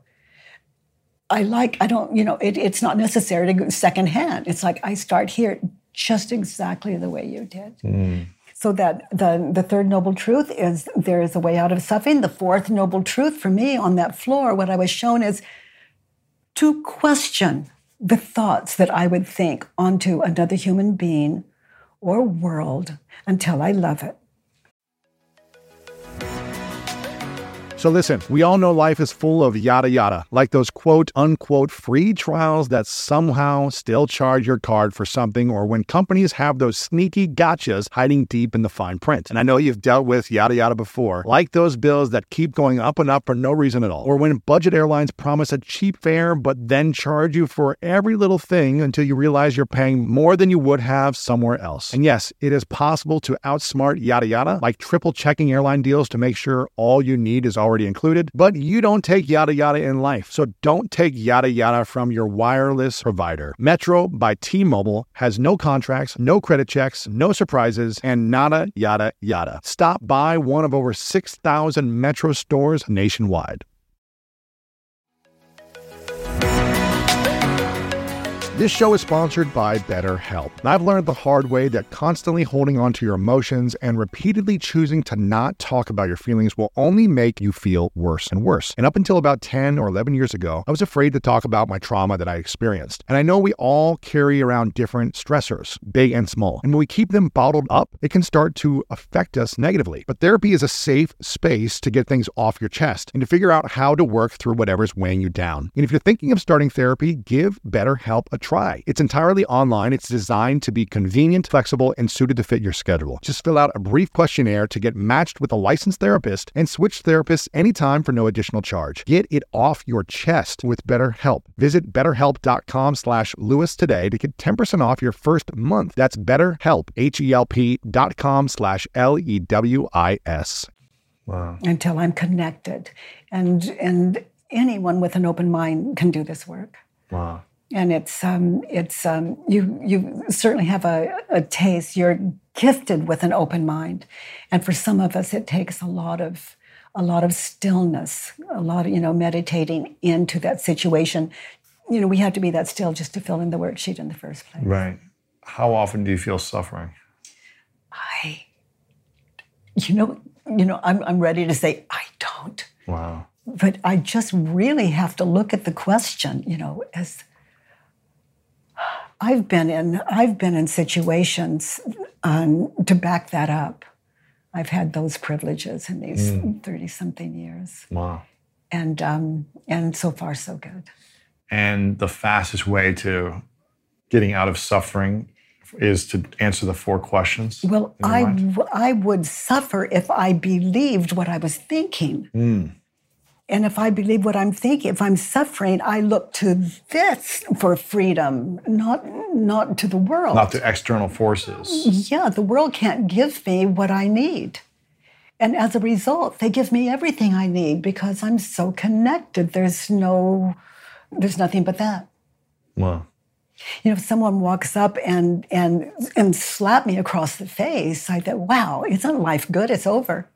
It's not necessary to go secondhand. It's like I start here just exactly the way you did. So that the third noble truth is there is a way out of suffering. The fourth noble truth for me on that floor, what I was shown is to question the thoughts that I would think onto another human being or world until I love it. So listen, we all know life is full of yada yada, like those quote unquote free trials that somehow still charge your card for something, or when companies have those sneaky gotchas hiding deep in the fine print. And I know you've dealt with yada yada before, like those bills that keep going up and up for no reason at all, or when budget airlines promise a cheap fare but then charge you for every little thing until you realize you're paying more than you would have somewhere else. And yes, it is possible to outsmart yada yada, like triple checking airline deals to make sure all you need is already included, but you don't take yada yada in life. So don't take yada yada from your wireless provider. Metro by T-Mobile has no contracts, no credit checks, no surprises, and nada yada yada. Stop by one of over 6,000 Metro stores nationwide. This show is sponsored by BetterHelp. And I've learned the hard way that constantly holding on to your emotions and repeatedly choosing to not talk about your feelings will only make you feel worse and worse. And up until about 10 or 11 years ago, I was afraid to talk about my trauma that I experienced. And I know we all carry around different stressors, big and small. And when we keep them bottled up, it can start to affect us negatively. But therapy is a safe space to get things off your chest and to figure out how to work through whatever's weighing you down. And if you're thinking of starting therapy, give BetterHelp a try. It's entirely online. It's designed to be convenient, flexible, and suited to fit your schedule. Just fill out a brief questionnaire to get matched with a licensed therapist and switch therapists anytime for no additional charge. Get it off your chest with BetterHelp. Visit BetterHelp.com/Lewis today to get 10% off your first month. That's BetterHelp, HELP.com/LEWIS. Wow. Until I'm connected. And anyone with an open mind can do this work. Wow. And it's you certainly have a taste. You're gifted with an open mind, and for some of us, it takes a lot of stillness, a lot of meditating into that situation. We have to be that still just to fill in the worksheet in the first place. Right. How often do you feel suffering? I'm ready to say I don't. Wow. But I just really have to look at the question, as I've been in situations to back that up. I've had those privileges in these 30-something years. Wow. And so far, so good. And the fastest way to getting out of suffering is to answer the 4 questions? Well, I would suffer if I believed what I was thinking. And if I believe what I'm thinking, if I'm suffering, I look to this for freedom, not to the world. Not to external forces. Yeah, the world can't give me what I need. And as a result, they give me everything I need because I'm so connected. There's nothing but that. Wow. If someone walks up and slap me across the face, I think, wow, isn't life good? It's over.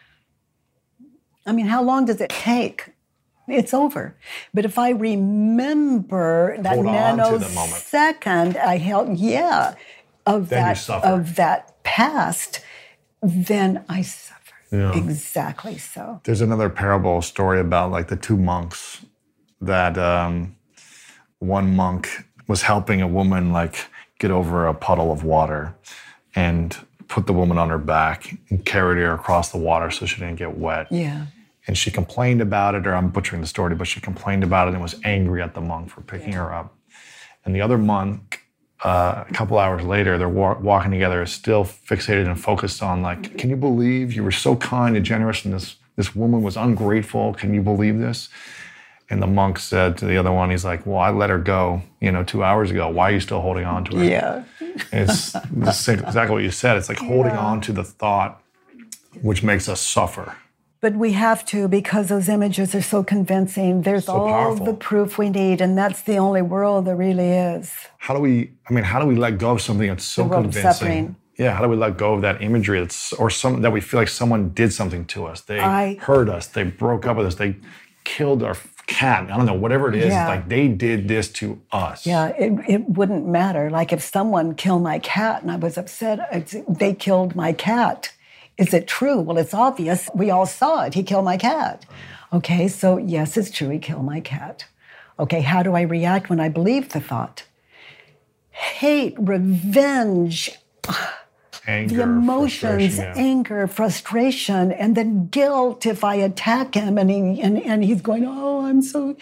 I mean, how long does it take? It's over. But if I remember that nanosecond I held, of that past, then I suffer. Yeah. Exactly so. There's another parable story about like the 2 monks that one monk was helping a woman like get over a puddle of water and put the woman on her back and carried her across the water so she didn't get wet. Yeah. And she complained about it, or I'm butchering the story, but she complained about it and was angry at the monk for picking her up. And the other monk, a couple hours later, they're walking together, is still fixated and focused on like, can you believe you were so kind and generous and this woman was ungrateful? Can you believe this? And the monk said to the other one, he's like, well, I let her go, 2 hours ago. Why are you still holding on to her? Yeah. It's exactly what you said. It's like holding on to the thought, which makes us suffer. But we have to, because those images are so convincing. There's so all powerful. The proof we need, and that's the only world there really is. How do we let go of something that's so convincing? Suffering. Yeah, how do we let go of that imagery that we feel like someone did something to us? They hurt us, they broke up with us, they killed our cat, I don't know, whatever it is, it's like they did this to us. Yeah, it wouldn't matter. Like if someone killed my cat and I was upset, they killed my cat. Is it true? Well, it's obvious. We all saw it. He killed my cat. Okay, so yes, it's true. He killed my cat. Okay, how do I react when I believe the thought? Hate, revenge. Anger, the emotions, frustration, yeah. anger, frustration, and then guilt if I attack him and he's going, oh, I'm so,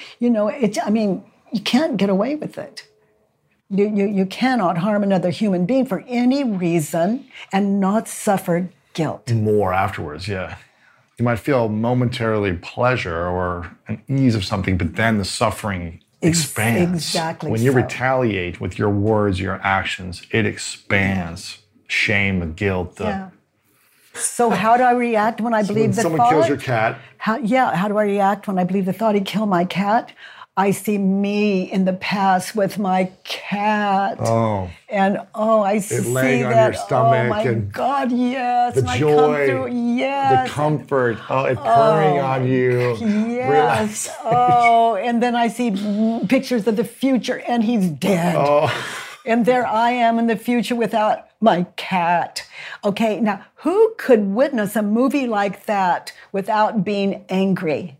you can't get away with it. You cannot harm another human being for any reason and not suffer guilt. More afterwards, yeah. You might feel momentarily pleasure or an ease of something, but then the suffering expands. Exactly. When you so. retaliate with your words, your actions, it expands. Shame, the guilt. So how do I react when I believe the thought? Someone kills your cat. How do I react when I believe the thought he'd kill my cat? I see me in the past with my cat. Oh. And I see laying that. on your stomach. Oh my and God, yes. The and joy. I come through, yes. The comfort. It purring on you. Yes. And then I see pictures of the future and he's dead. Oh. And there I am in the future without my cat. Okay, now who could witness a movie like that without being angry?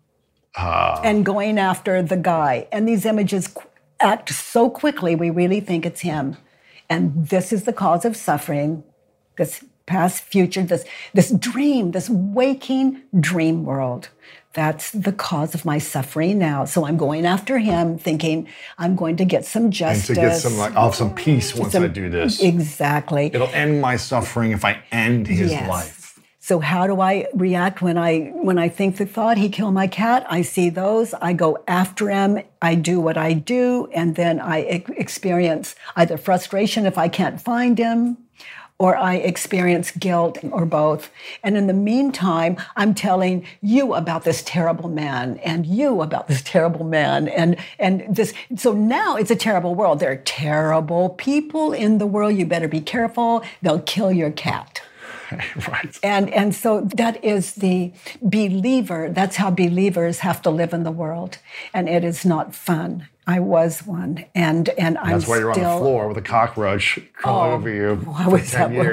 And going after the guy. And these images act so quickly, we really think it's him. And this is the cause of suffering, this past, future, this dream, this waking dream world. That's the cause of my suffering now. So I'm going after him, thinking I'm going to get some justice. And to get I'll have some peace once I do this. Exactly. It'll end my suffering if I end his life. So how do I react when I think the thought, he killed my cat? I see those, I go after him, I do what I do, and then I experience either frustration if I can't find him, or I experience guilt, or both. And in the meantime, I'm telling you about this terrible man, and you about this terrible man, and this. So now it's a terrible world. There are terrible people in the world. You better be careful. They'll kill your cat. Right. And so that is the believer. That's how believers have to live in the world. And it is not fun. I was one. And I'm still... That's why you're on the floor with a cockroach crawling over you for 10 years.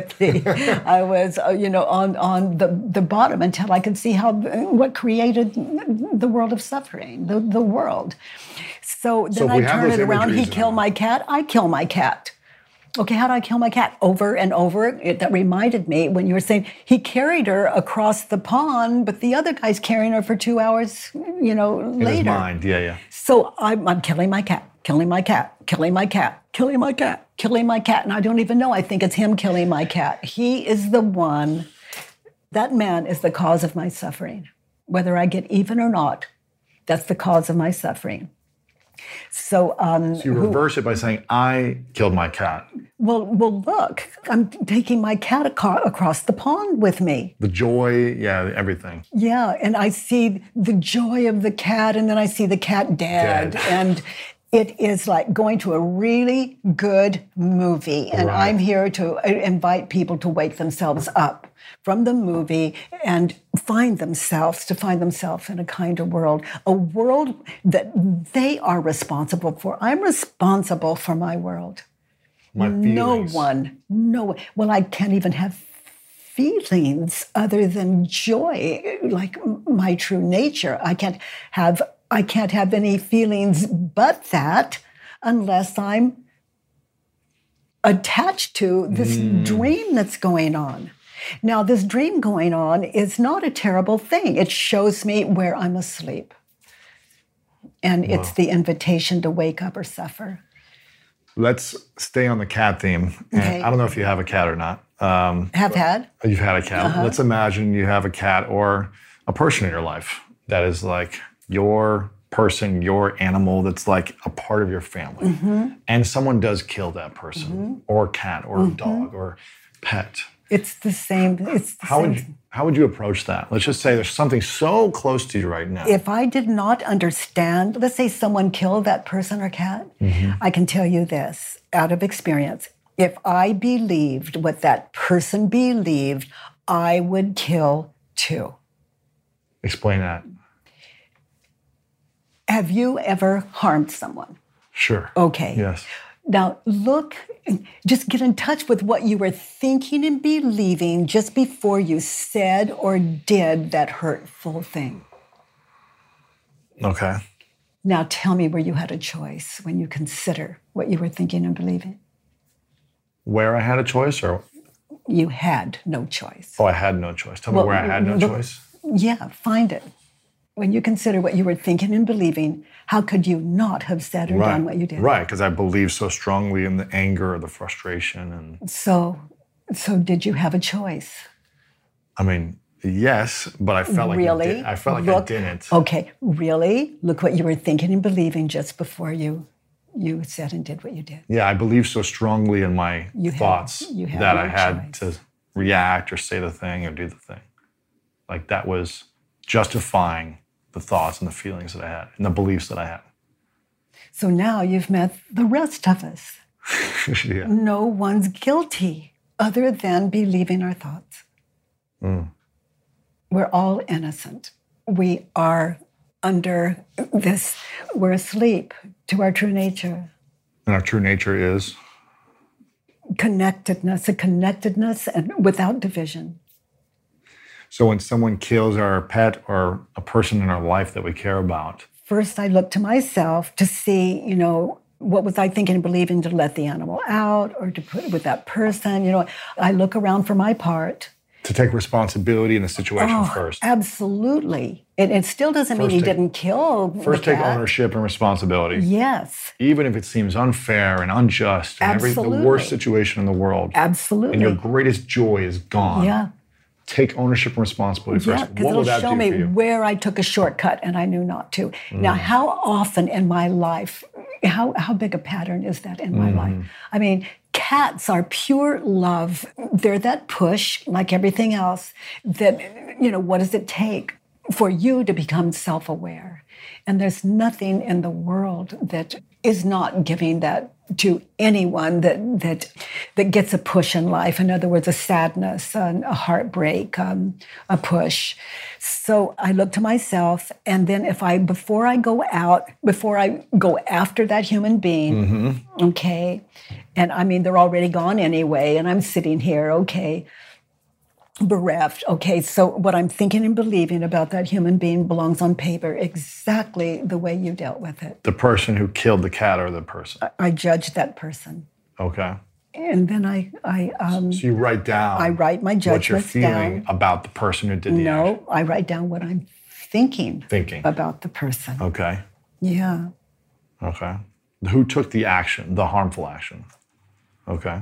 I was, on the bottom until I could see what created the world of suffering, the world. So then I turn it around. He killed my cat. I kill my cat. Okay, how do I kill my cat? Over and over. That reminded me when you were saying he carried her across the pond, but the other guy's carrying her for 2 hours, later. In his mind, yeah. So I'm killing my cat, killing my cat, killing my cat, killing my cat, killing my cat. And I don't even know. I think it's him killing my cat. He is the one. That man is the cause of my suffering. Whether I get even or not, that's the cause of my suffering. So you reverse it by saying, I killed my cat. Well, look, I'm taking my cat across the pond with me. The joy, everything. Yeah, and I see the joy of the cat, and then I see the cat dead. And it is like going to a really good movie. And right. I'm here to invite people to wake themselves up from the movie and find themselves in a kinder world, a world that they are responsible for. I'm responsible for my world. My feelings. No one. Well, I can't even have feelings other than joy, like my true nature. I can't have any feelings but that unless I'm attached to this dream that's going on. Now, this dream going on is not a terrible thing. It shows me where I'm asleep. And it's the invitation to wake up or suffer. Let's stay on the cat theme. Okay. I don't know if you have a cat or not. Have had. You've had a cat. Uh-huh. Let's imagine you have a cat or a person in your life that is like your person, your animal that's like a part of your family. Mm-hmm. And someone does kill that person or cat or a dog or pet. It's the same. How would you approach that? Let's just say there's something so close to you right now. If I did not understand, let's say someone killed that person or cat, I can tell you this out of experience. If I believed what that person believed, I would kill too. Explain that. Have you ever harmed someone? Sure. Okay. Yes. Now, just get in touch with what you were thinking and believing just before you said or did that hurtful thing. Okay. Now, tell me where you had a choice when you consider what you were thinking and believing. Where I had a choice or You had no choice. Oh, I had no choice. Tell me where I had no choice. Yeah, find it. When you consider what you were thinking and believing, how could you not have said or done what you did? Right, because I believe so strongly in the anger or the frustration. And So did you have a choice? I mean, yes, but I felt like Really? I didn't. Okay, really? Look what you were thinking and believing just before you said and did what you did. Yeah, I believe so strongly in my thoughts that I had to react or say the thing or do the thing. Like that was justifying the thoughts and the feelings that I had and the beliefs that I had. So now you've met the rest of us. Yeah. No one's guilty other than believing our thoughts. We're all innocent. We are under this, we're asleep to our true nature. And our true nature is? Connectedness, a connectedness and without division. So when someone kills our pet or a person in our life that we care about. First, I look to myself to see, what was I thinking and believing to let the animal out or to put it with that person? I look around for my part. To take responsibility in the situation first. Absolutely. It still doesn't mean he didn't kill the First take cat. ownership and responsibility. Yes. Even if it seems unfair and unjust and the worst situation in the world. Absolutely. And your greatest joy is gone. Yeah. Take ownership and responsibility first. Yeah, because What will it'll that show do me for you? where I took a shortcut and I knew not to. Now, how often in my life, how big a pattern is that in my life? I mean, cats are pure love. They're that push, like everything else, that, what does it take for you to become self-aware? And there's nothing in the world that is not giving that to anyone that gets a push in life. In other words, a sadness, a heartbreak, a push. So I look to myself, and then before I go after that human being, okay, and I mean, they're already gone anyway, and I'm sitting here, okay, bereft. Okay, so what I'm thinking and believing about that human being belongs on paper exactly the way you dealt with it. The person who killed the cat or the person? I judge that person. Okay. And then so you write down. I write my judgments what you're feeling down. about the person who did the action. No, I write down what I'm thinking about the person. Okay. Yeah. Okay. Who took the action, the harmful action? Okay.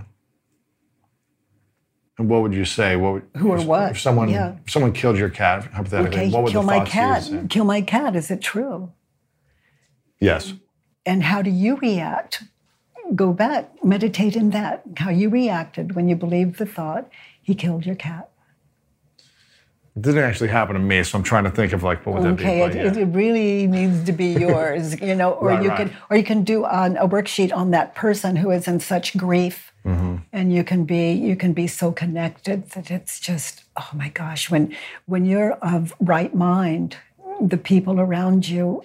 And what would you say? Who or what? If someone killed your cat, hypothetically, what would the thoughts you say? Kill my cat. Is it true? Yes. And how do you react? Go back, meditate in that. How you reacted when you believed the thought, he killed your cat. It didn't actually happen to me, so I'm trying to think of what would that be? Okay, it really needs to be yours, or you can do a worksheet on that person who is in such grief. And you can be so connected that it's just, oh my gosh, when you're of right mind, the people around you,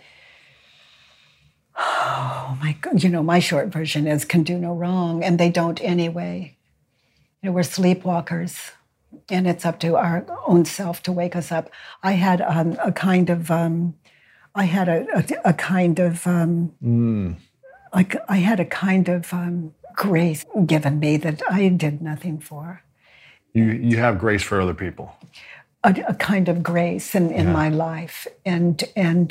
oh my God, my short version is can do no wrong, and they don't anyway. We're sleepwalkers, and it's up to our own self to wake us up. I had a kind of grace given me that I did nothing for. You have grace for other people. A kind of grace in my life, and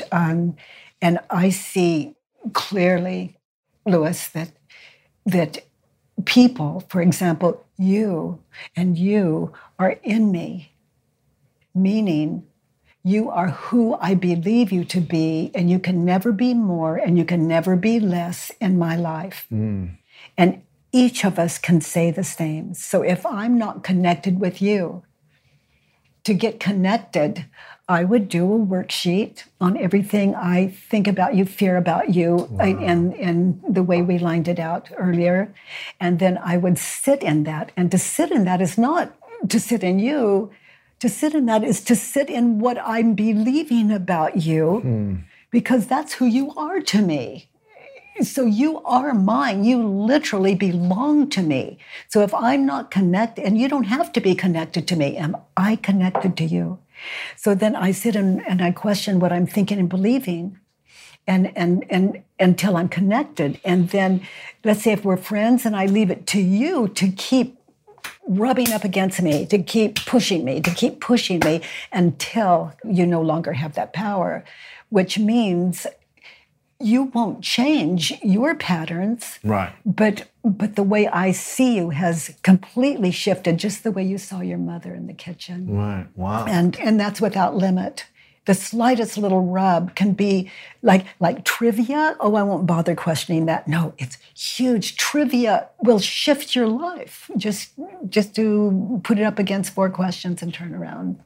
I see clearly, Louis, that people, for example, you are in me, meaning you are who I believe you to be, and you can never be more, and you can never be less in my life. And each of us can say the same. So if I'm not connected with you, to get connected, I would do a worksheet on everything I think about you, fear about you, and the way we lined it out earlier. And then I would sit in that. And to sit in that is not to sit in you. To sit in that is to sit in what I'm believing about you, because that's who you are to me. So you are mine. You literally belong to me. So if I'm not connected, and you don't have to be connected to me, am I connected to you? So then I sit and I question what I'm thinking and believing, and until I'm connected. And then let's say if we're friends, and I leave it to you to keep rubbing up against me, to keep pushing me until you no longer have that power, which means you won't change your patterns. Right. But the way I see you has completely shifted, just the way you saw your mother in the kitchen. Right. Wow. And that's without limit. The slightest little rub can be like trivia. Oh, I won't bother questioning that. No, it's huge. Trivia will shift your life. Just to put it up against 4 questions and turn around.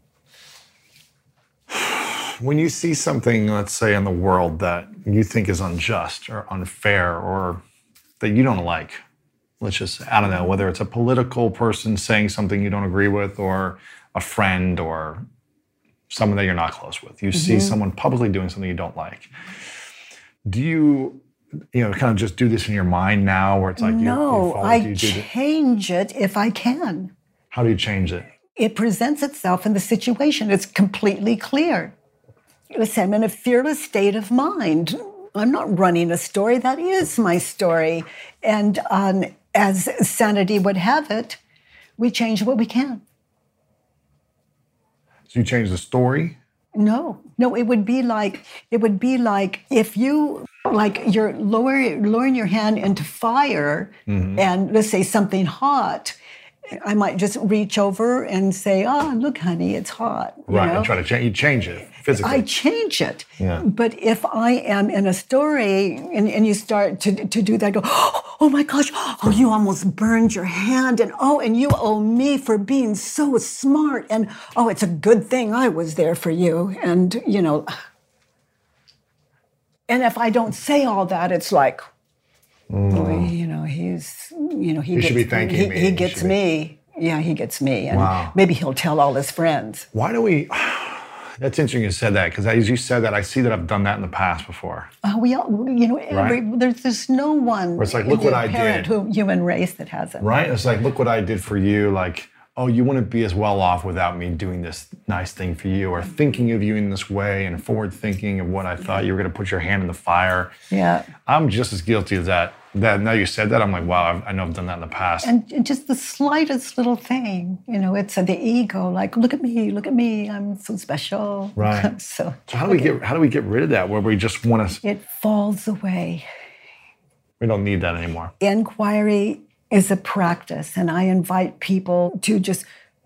When you see something, let's say, in the world that you think is unjust or unfair or that you don't like, let's just say, I don't know, whether it's a political person saying something you don't agree with or a friend or someone that you're not close with. You see someone publicly doing something you don't like. Do you kind of just do this in your mind now where it's like no, I change it if I can. How do you change it? It presents itself in the situation. It's completely clear. Listen, I'm in a fearless state of mind. I'm not running a story. That is my story. And as sanity would have it, we change what we can. So you change the story? No, it would be like if you you're lowering your hand into fire and let's say something hot. I might just reach over and say, "Oh, look, honey, it's hot." Right, and try to change. You change it physically. I change it. Yeah. But if I am in a story and you start to do that, go, "Oh my gosh! Oh, you almost burned your hand, and you owe me for being so smart, and oh, it's a good thing I was there for you." And and if I don't say all that, it's like. He should be thanking me. He gets me. Yeah, he gets me. And maybe he'll tell all his friends. Why do we... That's interesting you said that, because as you said that, I see that I've done that in the past before. We all, right? There's no one where it's like, look what I did. Human race that hasn't. Right? It's like, look what I did for you. Like, oh, you wouldn't be as well off without me doing this nice thing for you, or thinking of you in this way and forward thinking of what I thought you were going to put your hand in the fire. Yeah. I'm just as guilty as that. Now you said that, I'm like, wow, I know I've done that in the past. And just the slightest little thing, it's the ego, like, look at me, I'm so special. Right. So how do we get rid of that, where we just want to... It falls away. We don't need that anymore. Inquiry is a practice, and I invite people to just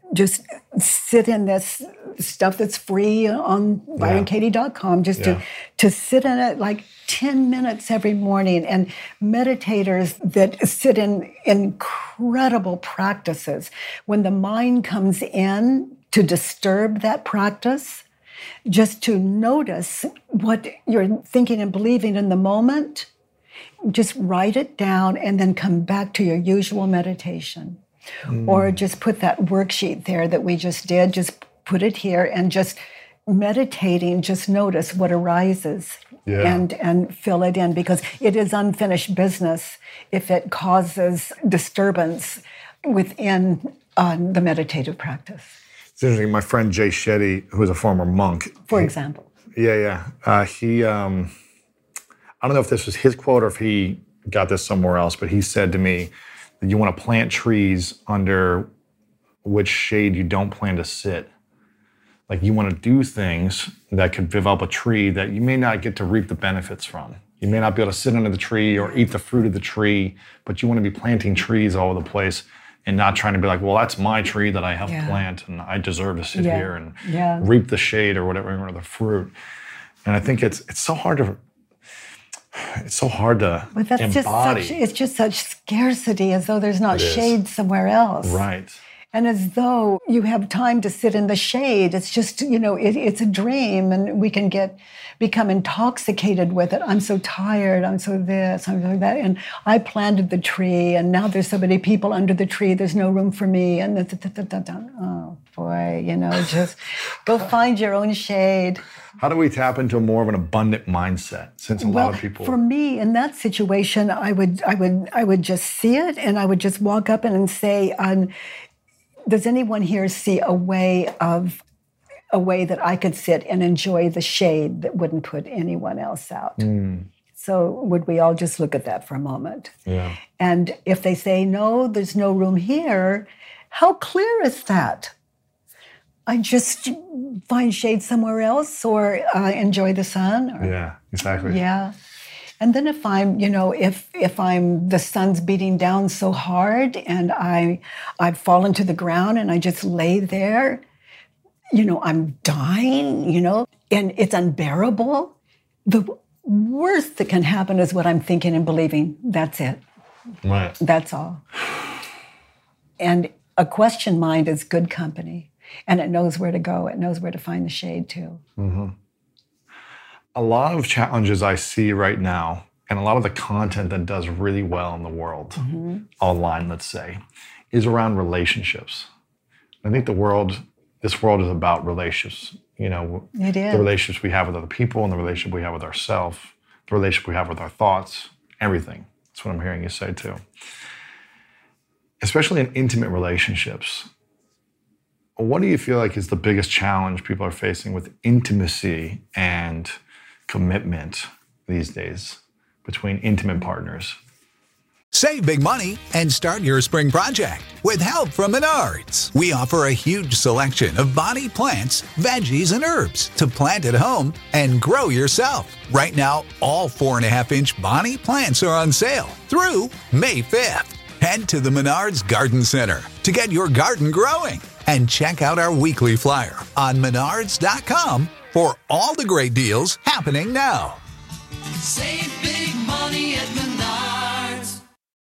sit in this stuff that's free on ByronKatie.com, to sit in it like 10 minutes every morning. And meditators that sit in incredible practices, when the mind comes in to disturb that practice, just to notice what you're thinking and believing in the moment, just write it down and then come back to your usual meditation. Or just put that worksheet there that we just did, just put it here and just meditating, just notice what arises and fill it in, because it is unfinished business if it causes disturbance within the meditative practice. It's interesting, my friend Jay Shetty, who is a former monk. For example. He, I don't know if this was his quote or if he got this somewhere else, but he said to me, that you want to plant trees under which shade you don't plan to sit. Like, you want to do things that could develop a tree that you may not get to reap the benefits from. You may not be able to sit under the tree or eat the fruit of the tree, but you want to be planting trees all over the place and not trying to be like, well, that's my tree that I helped plant and I deserve to sit here and reap the shade or whatever, or the fruit. And I think it's so hard to... It's so hard to embody. It's just such scarcity, as though there's not shade somewhere else. Right. And as though you have time to sit in the shade. It's just, it's a dream, and we can become intoxicated with it. I'm so tired, I'm so this, I'm so that. And I planted the tree, and now there's so many people under the tree, there's no room for me. And oh boy, just go find your own shade. How do we tap into more of an abundant mindset? Since a lot of people... For me, in that situation, I would just see it, and I would just walk up and say, does anyone here see a way that I could sit and enjoy the shade that wouldn't put anyone else out? So would we all just look at that for a moment? Yeah. And if they say, no, there's no room here, How clear is that? I just find shade somewhere else or enjoy the sun. Or, yeah, exactly. Yeah. And then if I'm, if I'm, the sun's beating down so hard and I've fallen to the ground and I just lay there, I'm dying, and it's unbearable. The worst that can happen is what I'm thinking and believing. That's it. Right. That's all. And a question mind is good company. And it knows where to go. It knows where to find the shade, too. Mm-hmm. A lot of challenges I see right now, and a lot of the content that does really well in the world, online, let's say, is around relationships. I think this world is about relationships. It is. The relationships we have with other people and the relationship we have with ourselves, the relationship we have with our thoughts, everything. That's what I'm hearing you say, too. Especially in intimate relationships. What do you feel like is the biggest challenge people are facing with intimacy and commitment these days between intimate partners? Save big money and start your spring project with help from Menards. We offer a huge selection of bonnie plants, veggies, and herbs to plant at home and grow yourself. Right now, all 4.5-inch bonnie plants are on sale through May 5th. Head to the Menards Garden Center to get your garden growing and check out our weekly flyer on menards.com for all the great deals happening now. Save big money at Menards.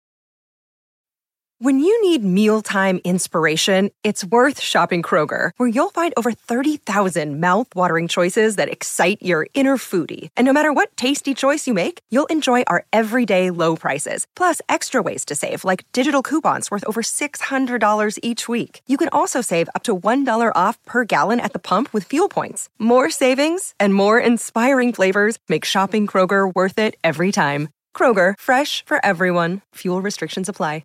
When you need mealtime inspiration, it's worth shopping Kroger, where you'll find over 30,000 mouth-watering choices that excite your inner foodie. And no matter what tasty choice you make, you'll enjoy our everyday low prices, plus extra ways to save, like digital coupons worth over $600 each week. You can also save up to $1 off per gallon at the pump with fuel points. More savings and more inspiring flavors make shopping Kroger worth it every time. Kroger, fresh for everyone. Fuel restrictions apply.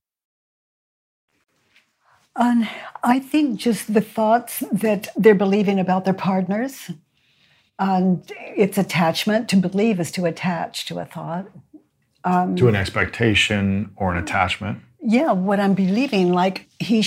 I think just the thoughts that they're believing about their partners, and it's attachment. To believe is to attach to a thought. To an expectation or an attachment. Yeah, what I'm believing, like he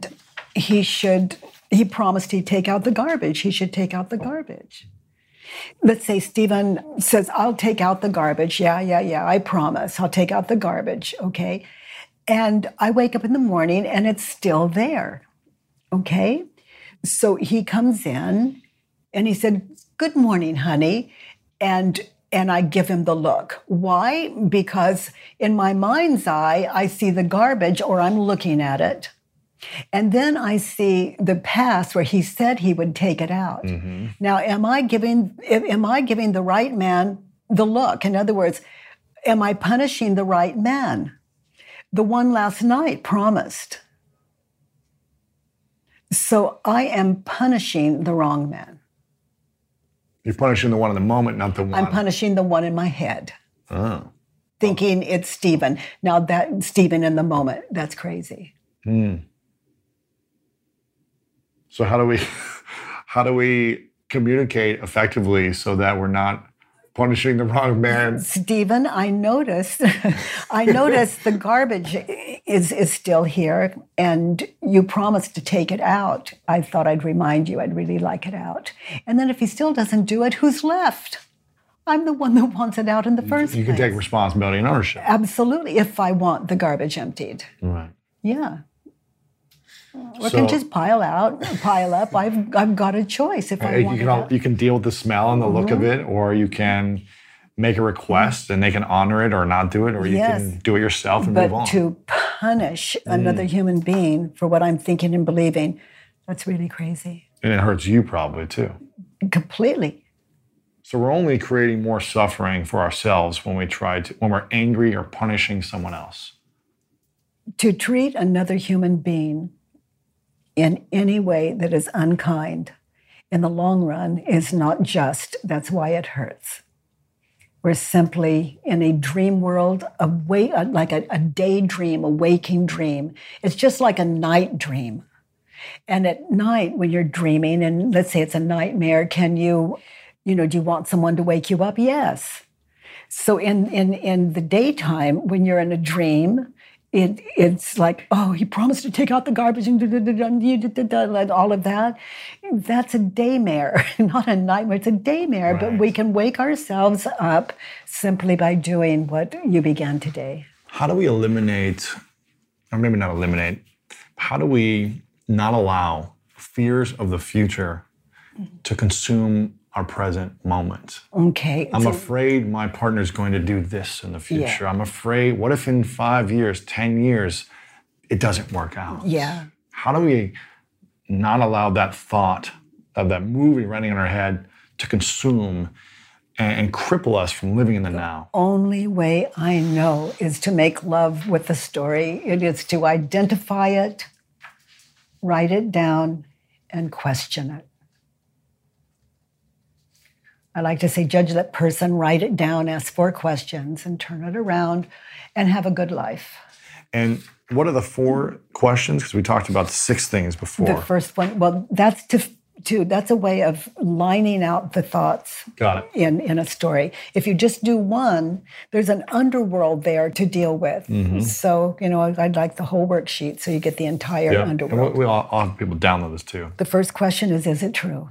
promised he'd take out the garbage. He should take out the garbage. Let's say Stephen says, I'll take out the garbage. Yeah, I promise. I'll take out the garbage, okay? And I wake up in the morning and it's still there, okay? So he comes in and he said, good morning, honey. And I give him the look. Why? Because in my mind's eye, I see the garbage or I'm looking at it. And then I see the past where he said he would take it out. Mm-hmm. Now, am I giving the right man the look? In other words, am I punishing the right man? The one last night promised. So I am punishing the wrong man. You're punishing the one in the moment, not the one. I'm punishing the one in my head. Oh. Thinking it's Stephen. Now that Stephen in the moment, that's crazy. So how do we communicate effectively so that we're not punishing the wrong man? Stephen, I noticed the garbage is still here and you promised to take it out. I thought I'd remind you I'd really like it out. And then if he still doesn't do it, who's left? I'm the one that wants it out in the first place. You can take responsibility and ownership. Absolutely, if I want the garbage emptied. Right. Yeah. Or can just pile up. I've got a choice if I want it. You can deal with the smell and the look of it, or you can make a request and they can honor it or not do it, or you can do it yourself and move on. But to punish another human being for what I'm thinking and believing, that's really crazy. And it hurts you probably too. Completely. So we're only creating more suffering for ourselves when we're angry or punishing someone else. To treat another human being in any way that is unkind, in the long run, is not just. That's why it hurts. We're simply in a dream world, like a daydream, a waking dream. It's just like a night dream. And at night, when you're dreaming, and let's say it's a nightmare, do you want someone to wake you up? Yes. So in the daytime, when you're in a dream, it's like, oh, he promised to take out the garbage and all of that. That's a daymare, not a nightmare. It's a daymare, right. But we can wake ourselves up simply by doing what you began today. How do we eliminate, or maybe not eliminate, how do we not allow fears of the future to consume our present moment? Okay. I'm afraid my partner's going to do this in the future. Yeah. I'm afraid, what if in 5 years, 10 years, it doesn't work out? Yeah. How do we not allow that thought of that movie running in our head to consume and cripple us from living in the now? Only way I know is to make love with the story. It is to identify it, write it down, and question it. I like to say, judge that person, write it down, ask 4 questions, and turn it around, and have a good life. And what are the 4 questions? Because we talked about 6 things before. The first one, well, that's that's a way of lining out the thoughts. Got it. In a story. If you just do 1, there's an underworld there to deal with. Mm-hmm. So, I'd like the whole worksheet so you get the entire underworld. And we'll have people download this too. The first question is it true?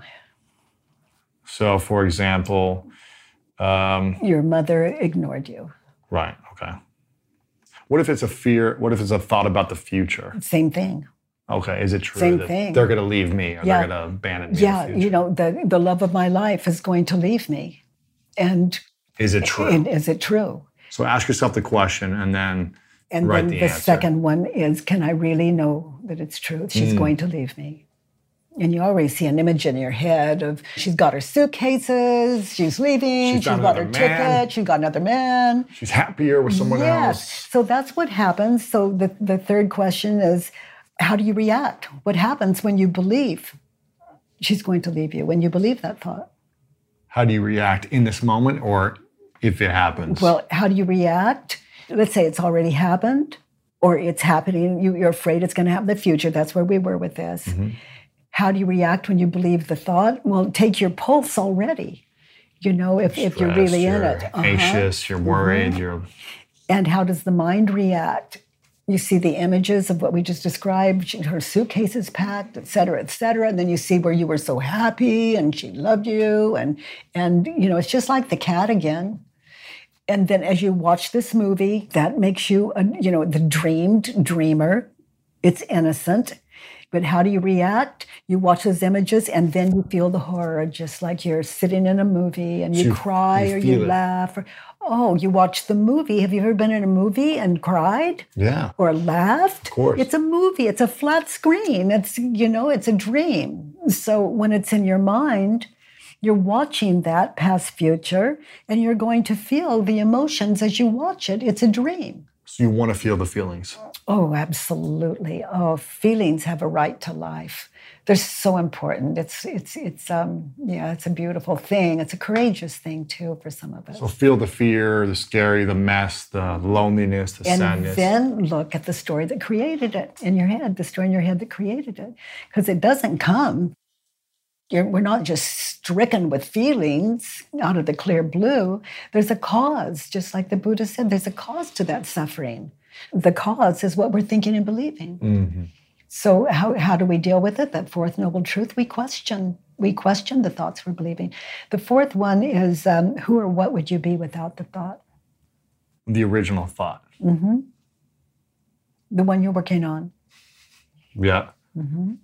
So, for example... your mother ignored you. Right, okay. What if it's a fear? What if it's a thought about the future? Same thing. Okay, is it true Same that thing. They're going to leave me or they're going to abandon me in the future? The love of my life is going to leave me. And is it true? And is it true? So ask yourself the question and then write the answer. Second one is, can I really know that it's true? She's going to leave me. And you already see an image in your head of she's got her suitcases, she's leaving, she's got her ticket, she's got another man. She's happier with someone else. Yes, so that's what happens. So the third question is, how do you react? What happens when you believe she's going to leave you, when you believe that thought? How do you react in this moment or if it happens? Well, how do you react? Let's say it's already happened or it's happening. You're afraid it's going to happen in the future. That's where we were with this. Mm-hmm. How do you react when you believe the thought? Well, take your pulse already. If you're really in it. Anxious, you're worried, And how does the mind react? You see the images of what we just described, her suitcase is packed, et cetera, and then you see where you were so happy and she loved you, and it's just like the cat again. And then as you watch this movie, that makes you, the dreamed dreamer. It's innocent. But how do you react? You watch those images and then you feel the horror, just like you're sitting in a movie and you cry or you laugh. You watch the movie. Have you ever been in a movie and cried? Yeah. Or laughed? Of course. It's a movie. It's a flat screen. It's, it's a dream. So when it's in your mind, you're watching that past future and you're going to feel the emotions as you watch it. It's a dream. So you want to feel the feelings. Oh, absolutely. Oh, feelings have a right to life. They're so important. It's a beautiful thing. It's a courageous thing too for some of us. So feel the fear, the scary, the mess, the loneliness, the sadness. And then look at the story that created it in your head, the story in your head that created it. Because it doesn't come. We're not just stricken with feelings out of the clear blue. There's a cause, just like the Buddha said, there's a cause to that suffering. The cause is what we're thinking and believing. Mm-hmm. So how do we deal with it? That 4th noble truth, we question the thoughts we're believing. The 4th one is, who or what would you be without the thought? The original thought. Mm-hmm. The one you're working on. Yeah. Mm-hmm.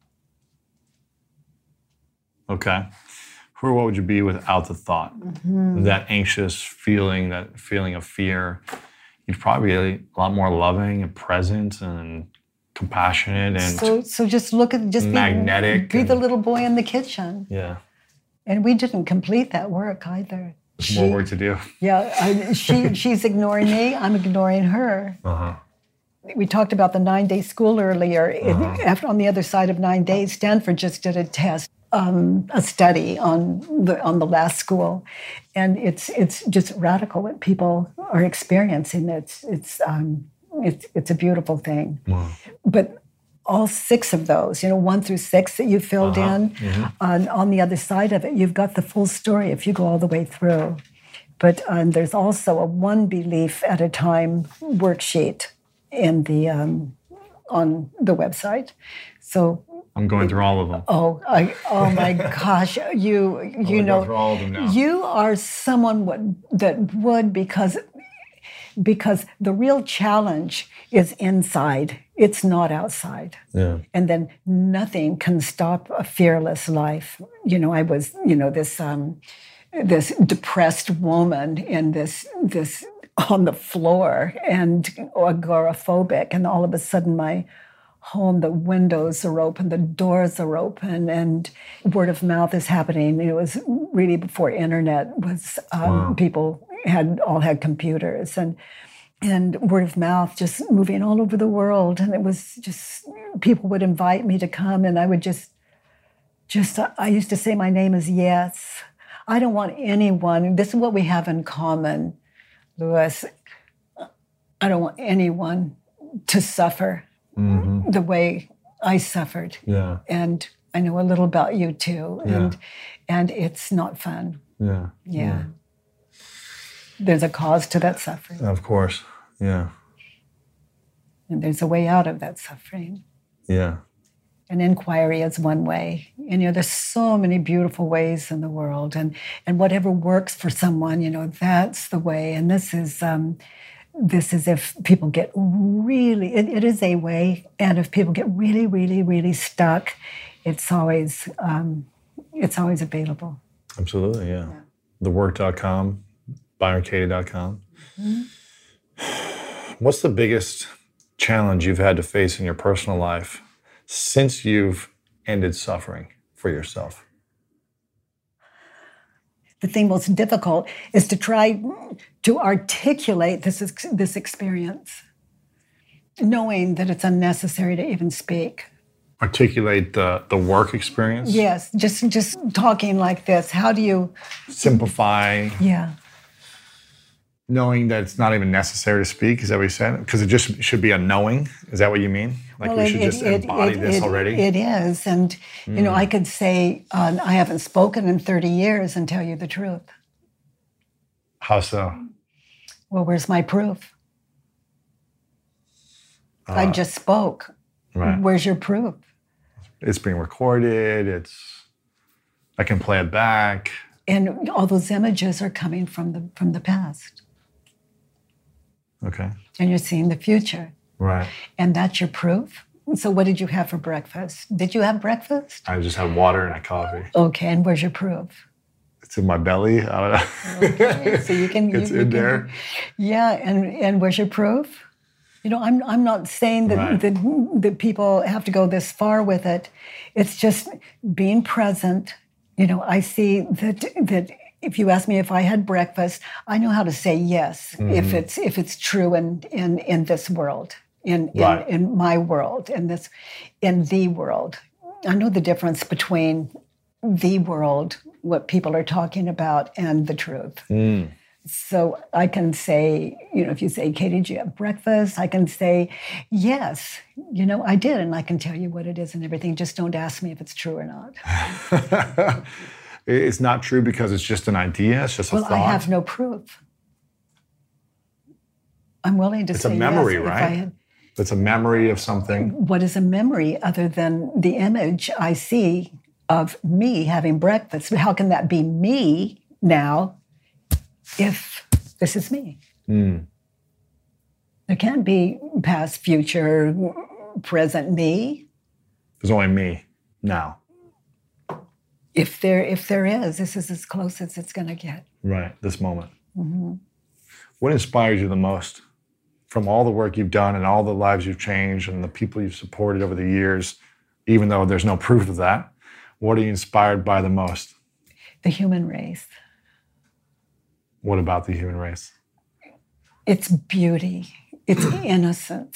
Okay. Who or what would you be without the thought? Mm-hmm. That anxious feeling, that feeling of fear. You'd probably be a lot more loving and present and compassionate and so just look at magnetic. Be the little boy in the kitchen. Yeah. And we didn't complete that work either. There's more work to do. Yeah. She's ignoring me. I'm ignoring her. Uh-huh. We talked about the 9-day school earlier. After on the other side of 9 days, Stanford just did a test. A study on the last school, and it's just radical what people are experiencing. It's a beautiful thing. Wow. But all 6 of those, 1 through 6 that you filled in, on the other side of it, you've got the full story if you go all the way through. But there's also a 1 belief at a time worksheet. in the on the website. So I'm going through all of them. Oh my gosh! You know, through all of them now. You are someone that would because the real challenge is inside. It's not outside. Yeah. And then nothing can stop a fearless life. You know, I was, this depressed woman in this on the floor and agoraphobic, and all of a sudden my home, the windows are open, the doors are open, and word of mouth is happening. It was really before internet was, people all had computers, and word of mouth just moving all over the world. And it was just, people would invite me to come, and I would I used to say my name is Yes. I don't want anyone, this is what we have in common, Louis. I don't want anyone to suffer the way I suffered. Yeah. And I know a little about you too. Yeah. And it's not fun. Yeah. Yeah. There's a cause to that suffering. Of course. Yeah. And there's a way out of that suffering. Yeah. An inquiry is one way. And, there's so many beautiful ways in the world. And whatever works for someone, that's the way. And this is if people get really, it is a way. And if people get really, really, really stuck, it's always available. Absolutely, yeah. Thework.com, ByronKatie.com. Mm-hmm. What's the biggest challenge you've had to face in your personal life since you've ended suffering for yourself? The thing most difficult is to try to articulate this experience, knowing that it's unnecessary to even speak. Articulate the work experience? Yes, just talking like this. How do you... Simplify. Yeah. Knowing that it's not even necessary to speak, is that what you said? Because it just should be a knowing? Is that what you mean? Like we should just embody this already? It is. And, I could say, I haven't spoken in 30 years and tell you the truth. How so? Well, where's my proof? I just spoke. Right. Where's your proof? It's being recorded. I can play it back. And all those images are coming from the past. Okay. And you're seeing the future. Right. And that's your proof. So what did you have for breakfast? Did you have breakfast? I just had water and a coffee. Okay, and where's your proof? It's in my belly. I don't know. Okay, so you can... It's in there. Yeah, and where's your proof? I'm not saying that people have to go this far with it. It's just being present. I see that if you ask me if I had breakfast, I know how to say yes if it's true in this world, in my world, in the world. I know the difference between the world, what people are talking about, and the truth. So I can say, if you say, Katie, did you have breakfast? I can say, yes, I did. And I can tell you what it is and everything. Just don't ask me if it's true or not. It's not true because it's just an idea. It's just a thought. Well, I have no proof. I'm willing to say yes. It's a memory, right? It's a memory of something. What is a memory other than the image I see of me having breakfast? How can that be me now if this is me? There can't be past, future, present me. There's only me now. If there is, this is as close as it's going to get. Right, this moment. Mm-hmm. What inspires you the most from all the work you've done and all the lives you've changed and the people you've supported over the years, even though there's no proof of that? What are you inspired by the most? The human race. What about the human race? It's beauty. It's innocence.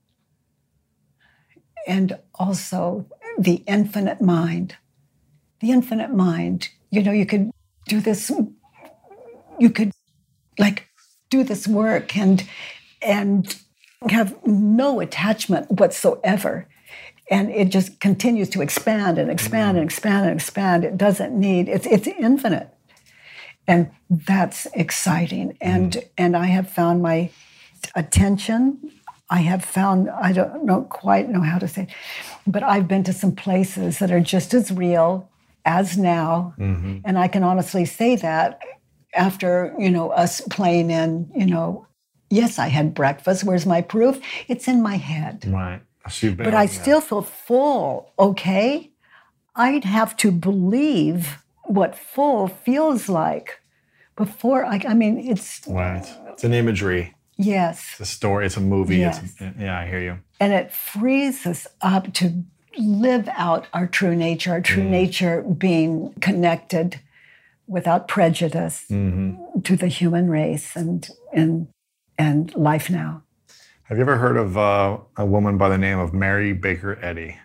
And also the infinite mind. The infinite mind. You could do this. You could do this work and have no attachment whatsoever. And it just continues to expand and expand and expand and expand. It doesn't need, it's infinite. And that's exciting. And I have found my attention I have found, I don't quite know how to say, but I've been to some places that are just as real as now. Mm-hmm. And I can honestly say that after, us playing in, yes, I had breakfast. Where's my proof? It's in my head. Right. But I still feel full, okay? I'd have to believe what full feels like before it's... Right. It's an imagery. Yes. It's a story. It's a movie. Yes. Yeah, I hear you. And it frees us up to live out our true nature being connected without prejudice to the human race and life now. Have you ever heard of a woman by the name of Mary Baker Eddy?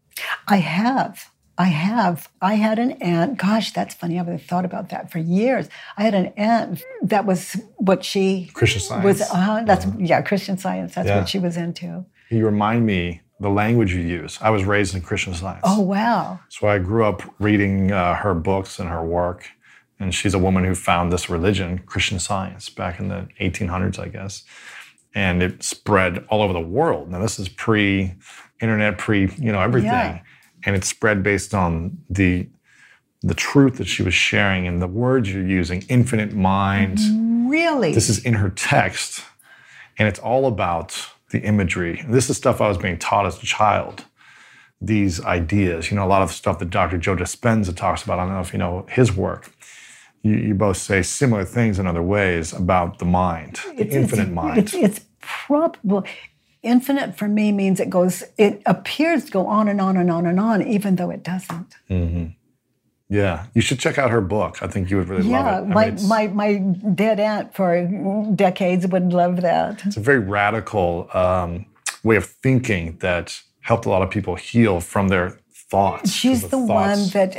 I have. I had an aunt. Gosh, that's funny. I've thought about that for years. I had an aunt that was what she... Christian Science. Christian Science. That's what she was into. You remind me the language you use. I was raised in Christian Science. Oh, wow. So I grew up reading her books and her work. And she's a woman who found this religion, Christian Science, back in the 1800s, I guess. And it spread all over the world. Now, this is pre-internet, everything. Yeah. And it spread based on the truth that she was sharing and the words you're using, infinite mind. Really? This is in her text. And it's all about the imagery. This is stuff I was being taught as a child, these ideas. A lot of stuff that Dr. Joe Dispenza talks about. I don't know if you know his work. You both say similar things in other ways about the mind, the infinite mind. It's probable. Infinite for me means it appears to go on and on and on and on, even though it doesn't. Mm-hmm. Yeah, you should check out her book. I think you would really love it. My dead aunt for decades would love that. It's a very radical way of thinking that helped a lot of people heal from their thoughts. She's the one that,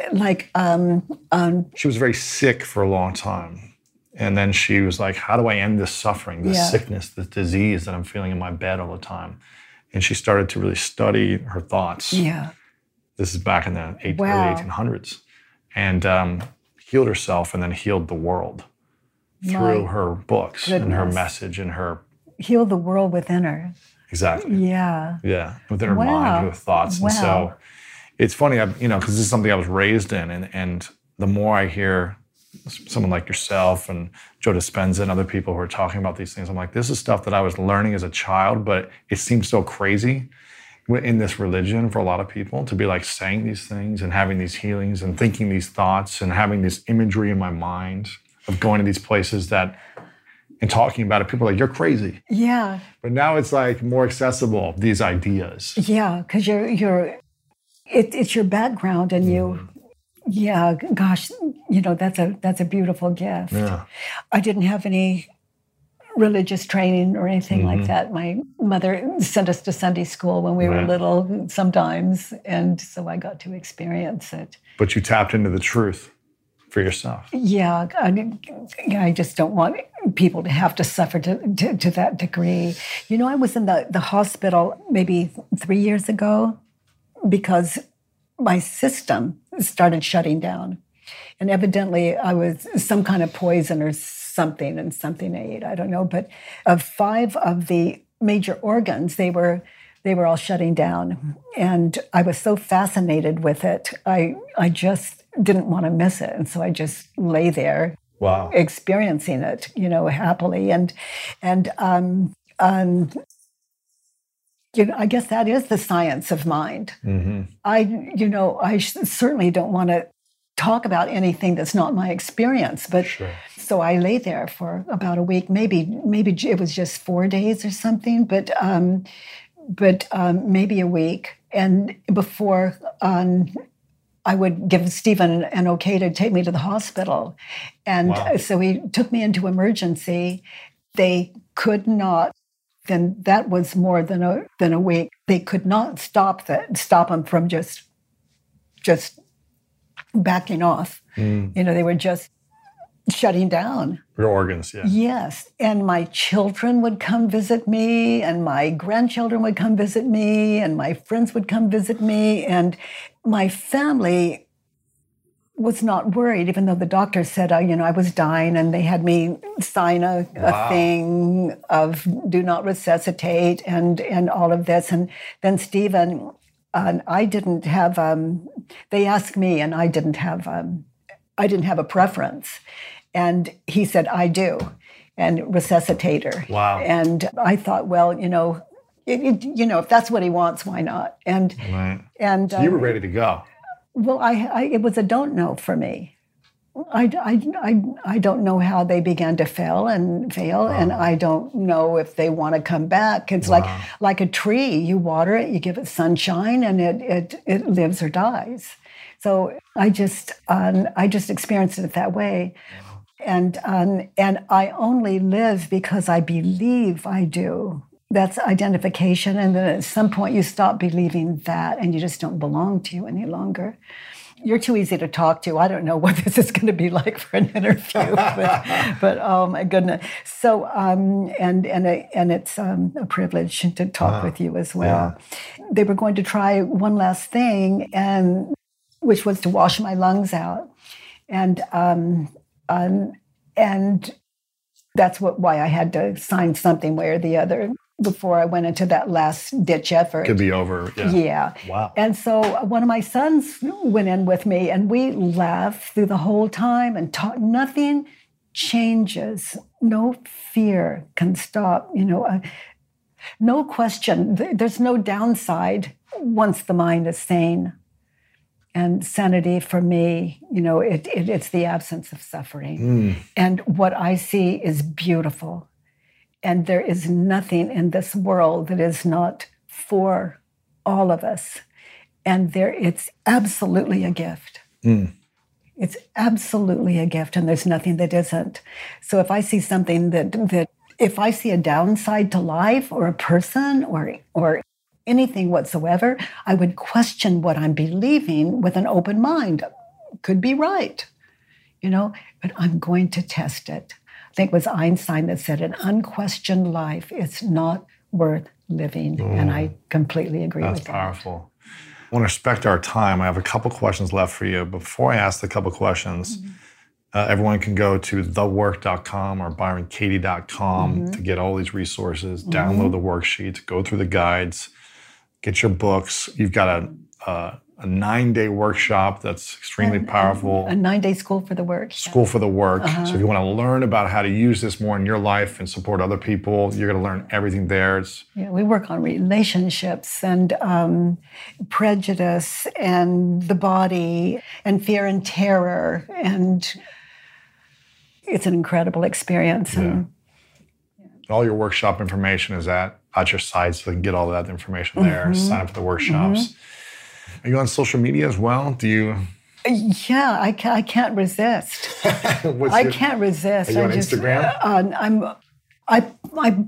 she was very sick for a long time. And then she was like, how do I end this suffering, this sickness, this disease that I'm feeling in my bed all the time? And she started to really study her thoughts. Yeah. This is back in the early 1800s. And healed herself and then healed the world through her books and her message and her... Healed the world within her. Exactly. Yeah. Yeah, within her mind, her thoughts. And so it's funny, because this is something I was raised in. And the more I hear someone like yourself and Joe Dispenza and other people who are talking about these things, I'm like, this is stuff that I was learning as a child, but it seems so crazy in this religion for a lot of people to be like saying these things and having these healings and thinking these thoughts and having this imagery in my mind of going to these places and talking about it. People are like, you're crazy. Yeah. But now it's like more accessible, these ideas. Yeah, because it's your background and you... Yeah, gosh, that's a beautiful gift. Yeah. I didn't have any religious training or anything like that. My mother sent us to Sunday school when we were little sometimes, and so I got to experience it. But you tapped into the truth for yourself. Yeah, I just don't want people to have to suffer to that degree. I was in the hospital maybe 3 years ago because my system started shutting down. And evidently I was some kind of poison or something and something I ate, I don't know. But of 5 of the major organs, they were all shutting down. And I was so fascinated with it, I just didn't want to miss it. And so I just lay there experiencing it, happily. And I guess that is the science of mind. Mm-hmm. I certainly don't want to talk about anything that's not my experience, but so I lay there for about a week. Maybe it was just 4 days or something, but maybe a week. And before I would give Stephen an okay to take me to the hospital, and so he took me into emergency. They could not. Then that was more than a week. They could not stop him from just backing off. They were just shutting down. Your organs, yeah. Yes, and my children would come visit me, and my grandchildren would come visit me, and my friends would come visit me, and my family was not worried, even though the doctor said, I was dying, and they had me sign a thing of do not resuscitate and all of this. And then Stephen, I didn't have, they asked me, and I didn't have a preference. And he said, I do, and resuscitator. Wow. And I thought, well, if that's what he wants, why not? And so you were ready to go. Well, it was a don't know for me. I don't know how they began to fail, and I don't know if they want to come back. It's like a tree. You water it, you give it sunshine, and it lives or dies. So I just experienced it that way. And I only live because I believe I do. That's identification. And then at some point you stop believing that and you just don't belong to you any longer. You're too easy to talk to. I don't know what this is going to be like for an interview, but oh my goodness. So, and it's a privilege to talk with you as well. Yeah. They were going to try one last thing, which was to wash my lungs out. And that's why I had to sign something way or the other before I went into that last ditch effort. Could be over. Yeah. Wow. And so one of my sons went in with me, and we laughed through the whole time and talked. Nothing changes. No fear can stop. No question. There's no downside once the mind is sane. And sanity for me, it's the absence of suffering. And what I see is beautiful. And there is nothing in this world that is not for all of us. And it's absolutely a gift. It's absolutely a gift, and there's nothing that isn't. So if I see something that if I see a downside to life or a person or anything whatsoever, I would question what I'm believing with an open mind. Could be right, but I'm going to test it. I think it was Einstein that said an unquestioned life is not worth living. And I completely agree with that. That's powerful. I want to respect our time. I have a couple questions left for you. Before I ask the couple questions, everyone can go to thework.com or byronkatie.com to get all these resources, download the worksheets, go through the guides, get your books. You've got a 9-day workshop that's extremely powerful. A 9-day school for the work. School for the work. So if you want to learn about how to use this more in your life and support other people, you're going to learn everything there. We work on relationships and prejudice and the body and fear and terror. And it's an incredible experience. Yeah. And all your workshop information is at your site, so you can get all that information there. Sign up for the workshops. Are you on social media as well? Do you? Yeah, I can't resist. I can't resist. Are you on Instagram? I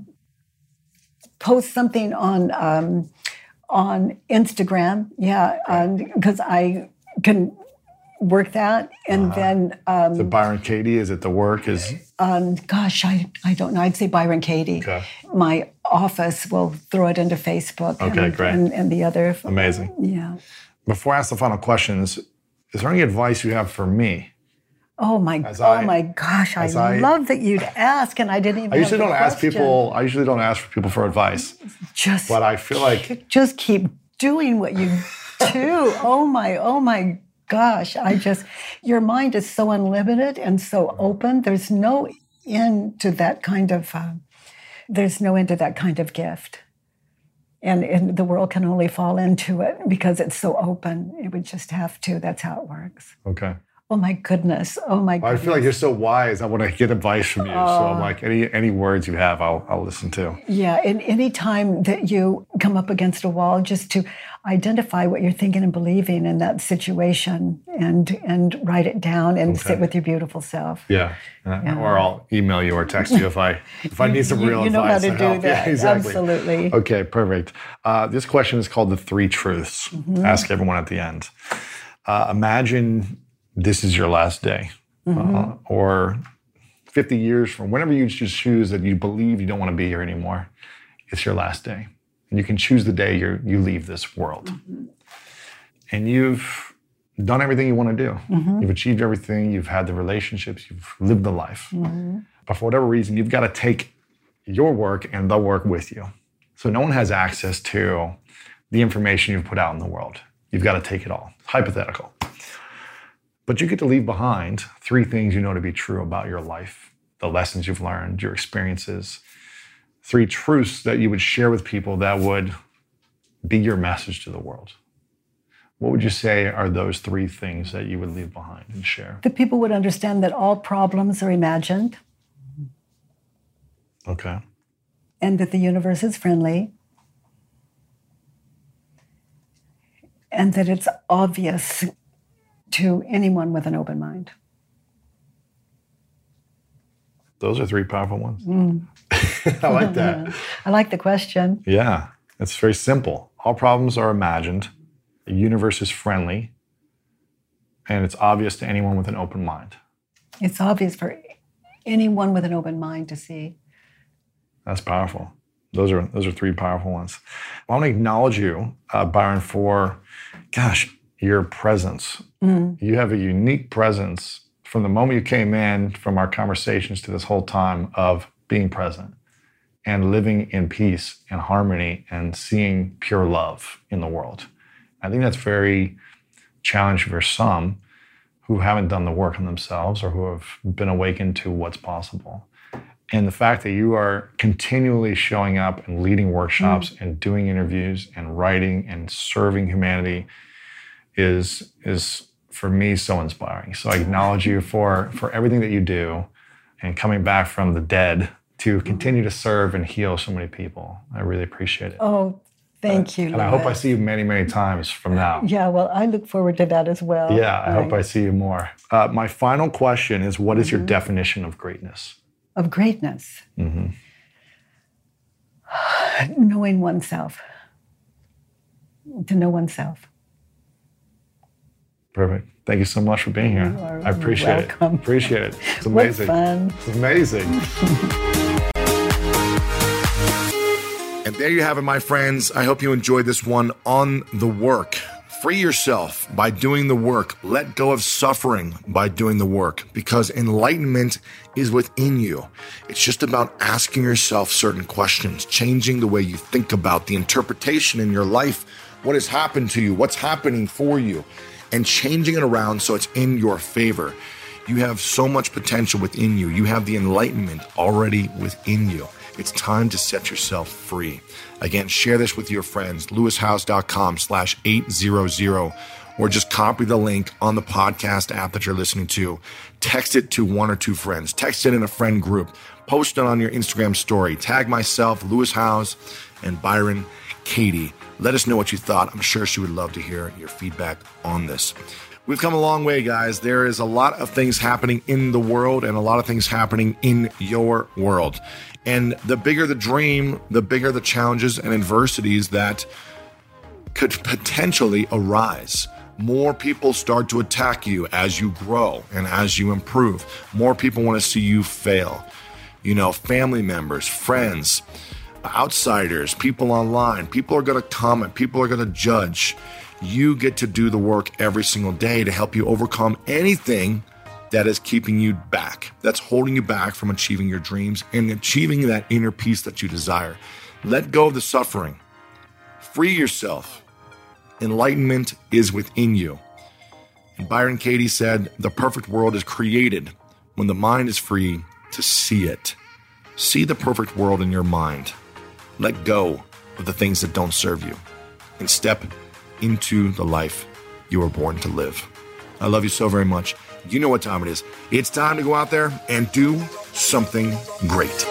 post something on Instagram. Yeah, because I can work that, and then the Byron Katie, is it the work? Gosh, I don't know. I'd say Byron Katie. Okay. My office will throw it into Facebook. Okay, great. And the other. Amazing. Yeah. Before I ask the final questions, is there any advice you have for me? Oh my gosh! I love that you'd ask, and I didn't even. I usually don't ask for people for advice. But I feel like just keep doing what you do. Oh my gosh! Your mind is so unlimited and so open. There's no end to that kind of. There's no end to that kind of gift. And the world can only fall into it because it's so open. It would just have to. That's how it works. Okay. Oh my goodness. I feel like you're so wise. I want to get advice from you. So I'm like, any words you have, I'll listen to. Yeah. And any time that you come up against a wall, just to identify what you're thinking and believing in that situation and write it down and sit with your beautiful self. Yeah. Or I'll email you or text you if I need some real advice. You know how to do that. Yeah, exactly. Absolutely. Okay, perfect. This question is called the 3 truths. Ask everyone at the end. Imagine this is your last day, or 50 years from whenever you just choose that you believe you don't want to be here anymore, it's your last day. And you can choose the day you leave this world. And you've done everything you want to do. You've achieved everything. You've had the relationships. You've lived the life. But for whatever reason, you've got to take your work and the work with you. So no one has access to the information you've put out in the world. You've got to take it all. It's hypothetical. But you get to leave behind 3 things you know to be true about your life, the lessons you've learned, your experiences, 3 truths that you would share with people that would be your message to the world. What would you say are those 3 things that you would leave behind and share? That people would understand that all problems are imagined. Okay. And that the universe is friendly. And that it's obvious to anyone with an open mind. Those are 3 powerful ones. I like that. I like the question. Yeah, it's very simple. All problems are imagined. The universe is friendly. And it's obvious to anyone with an open mind. It's obvious for anyone with an open mind to see. That's powerful. Those are 3 powerful ones. I want to acknowledge you, Byron, for, your presence. You have a unique presence from the moment you came in, from our conversations to this whole time, of being present and living in peace and harmony and seeing pure love in the world. I think that's very challenging for some who haven't done the work on themselves or who have been awakened to what's possible. And the fact that you are continually showing up and leading workshops and doing interviews and writing and serving humanity is for me so inspiring. So I acknowledge you for everything that you do and coming back from the dead to continue to serve and heal so many people. I really appreciate it. Oh, thank you, Louis. And I hope I see you many, many times from now. Yeah, well, I look forward to that as well. Yeah, I hope I see you more. My final question is, what is your definition of greatness? Of greatness? Knowing oneself. To know oneself. Perfect. Thank you so much for being here. I appreciate it. Appreciate it. It's amazing. What fun. It's amazing. And there you have it, my friends. I hope you enjoyed this one on the work. Free yourself by doing the work. Let go of suffering by doing the work, because enlightenment is within you. It's just about asking yourself certain questions, changing the way you think about the interpretation in your life, what has happened to you, what's happening for you, and changing it around so it's in your favor. You have so much potential within you. You have the enlightenment already within you. It's time to set yourself free. Again, share this with your friends, LewisHouse.com/800, or just copy the link on the podcast app that you're listening to. Text it to 1 or 2 friends. Text it in a friend group. Post it on your Instagram story. Tag myself, Lewis Howes, and Byron Katie. Let us know what you thought. I'm sure she would love to hear your feedback on this. We've come a long way, guys. There is a lot of things happening in the world and a lot of things happening in your world. And the bigger the dream, the bigger the challenges and adversities that could potentially arise. More people start to attack you as you grow and as you improve. More people want to see you fail. Family members, friends, outsiders, people online. People are going to comment. People are going to judge. You get to do the work every single day to help you overcome anything that is keeping you back, that's holding you back from achieving your dreams and achieving that inner peace that you desire. Let go of the suffering. Free yourself. Enlightenment is within you. And Byron Katie said, the perfect world is created when the mind is free to see it. See the perfect world in your mind. Let go of the things that don't serve you and step into the life you were born to live. I love you so very much. You know what time it is. It's time to go out there and do something great.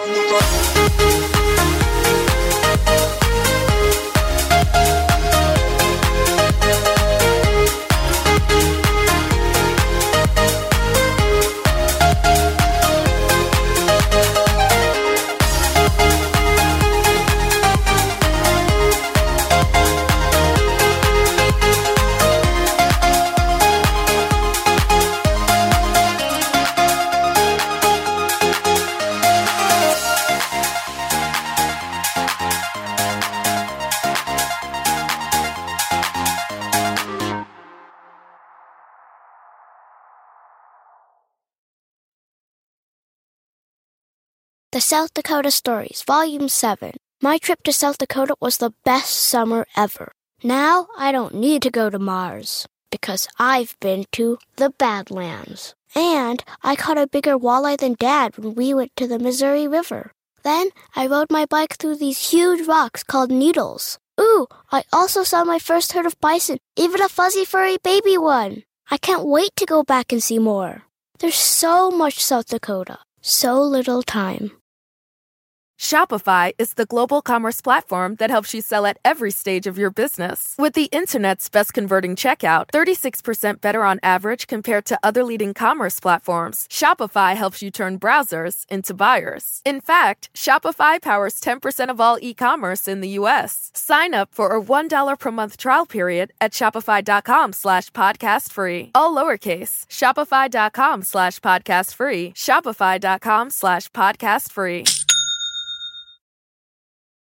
The South Dakota Stories, Volume 7. My trip to South Dakota was the best summer ever. Now I don't need to go to Mars, because I've been to the Badlands. And I caught a bigger walleye than Dad when we went to the Missouri River. Then I rode my bike through these huge rocks called needles. Ooh, I also saw my first herd of bison, even a fuzzy furry baby one. I can't wait to go back and see more. There's so much South Dakota, so little time. Shopify is the global commerce platform that helps you sell at every stage of your business. With the internet's best converting checkout, 36% better on average compared to other leading commerce platforms, Shopify helps you turn browsers into buyers. In fact, Shopify powers 10% of all e-commerce in the U.S. Sign up for a $1 per month trial period at shopify.com/podcastfree. All lowercase, shopify.com/podcastfree, shopify.com/podcastfree.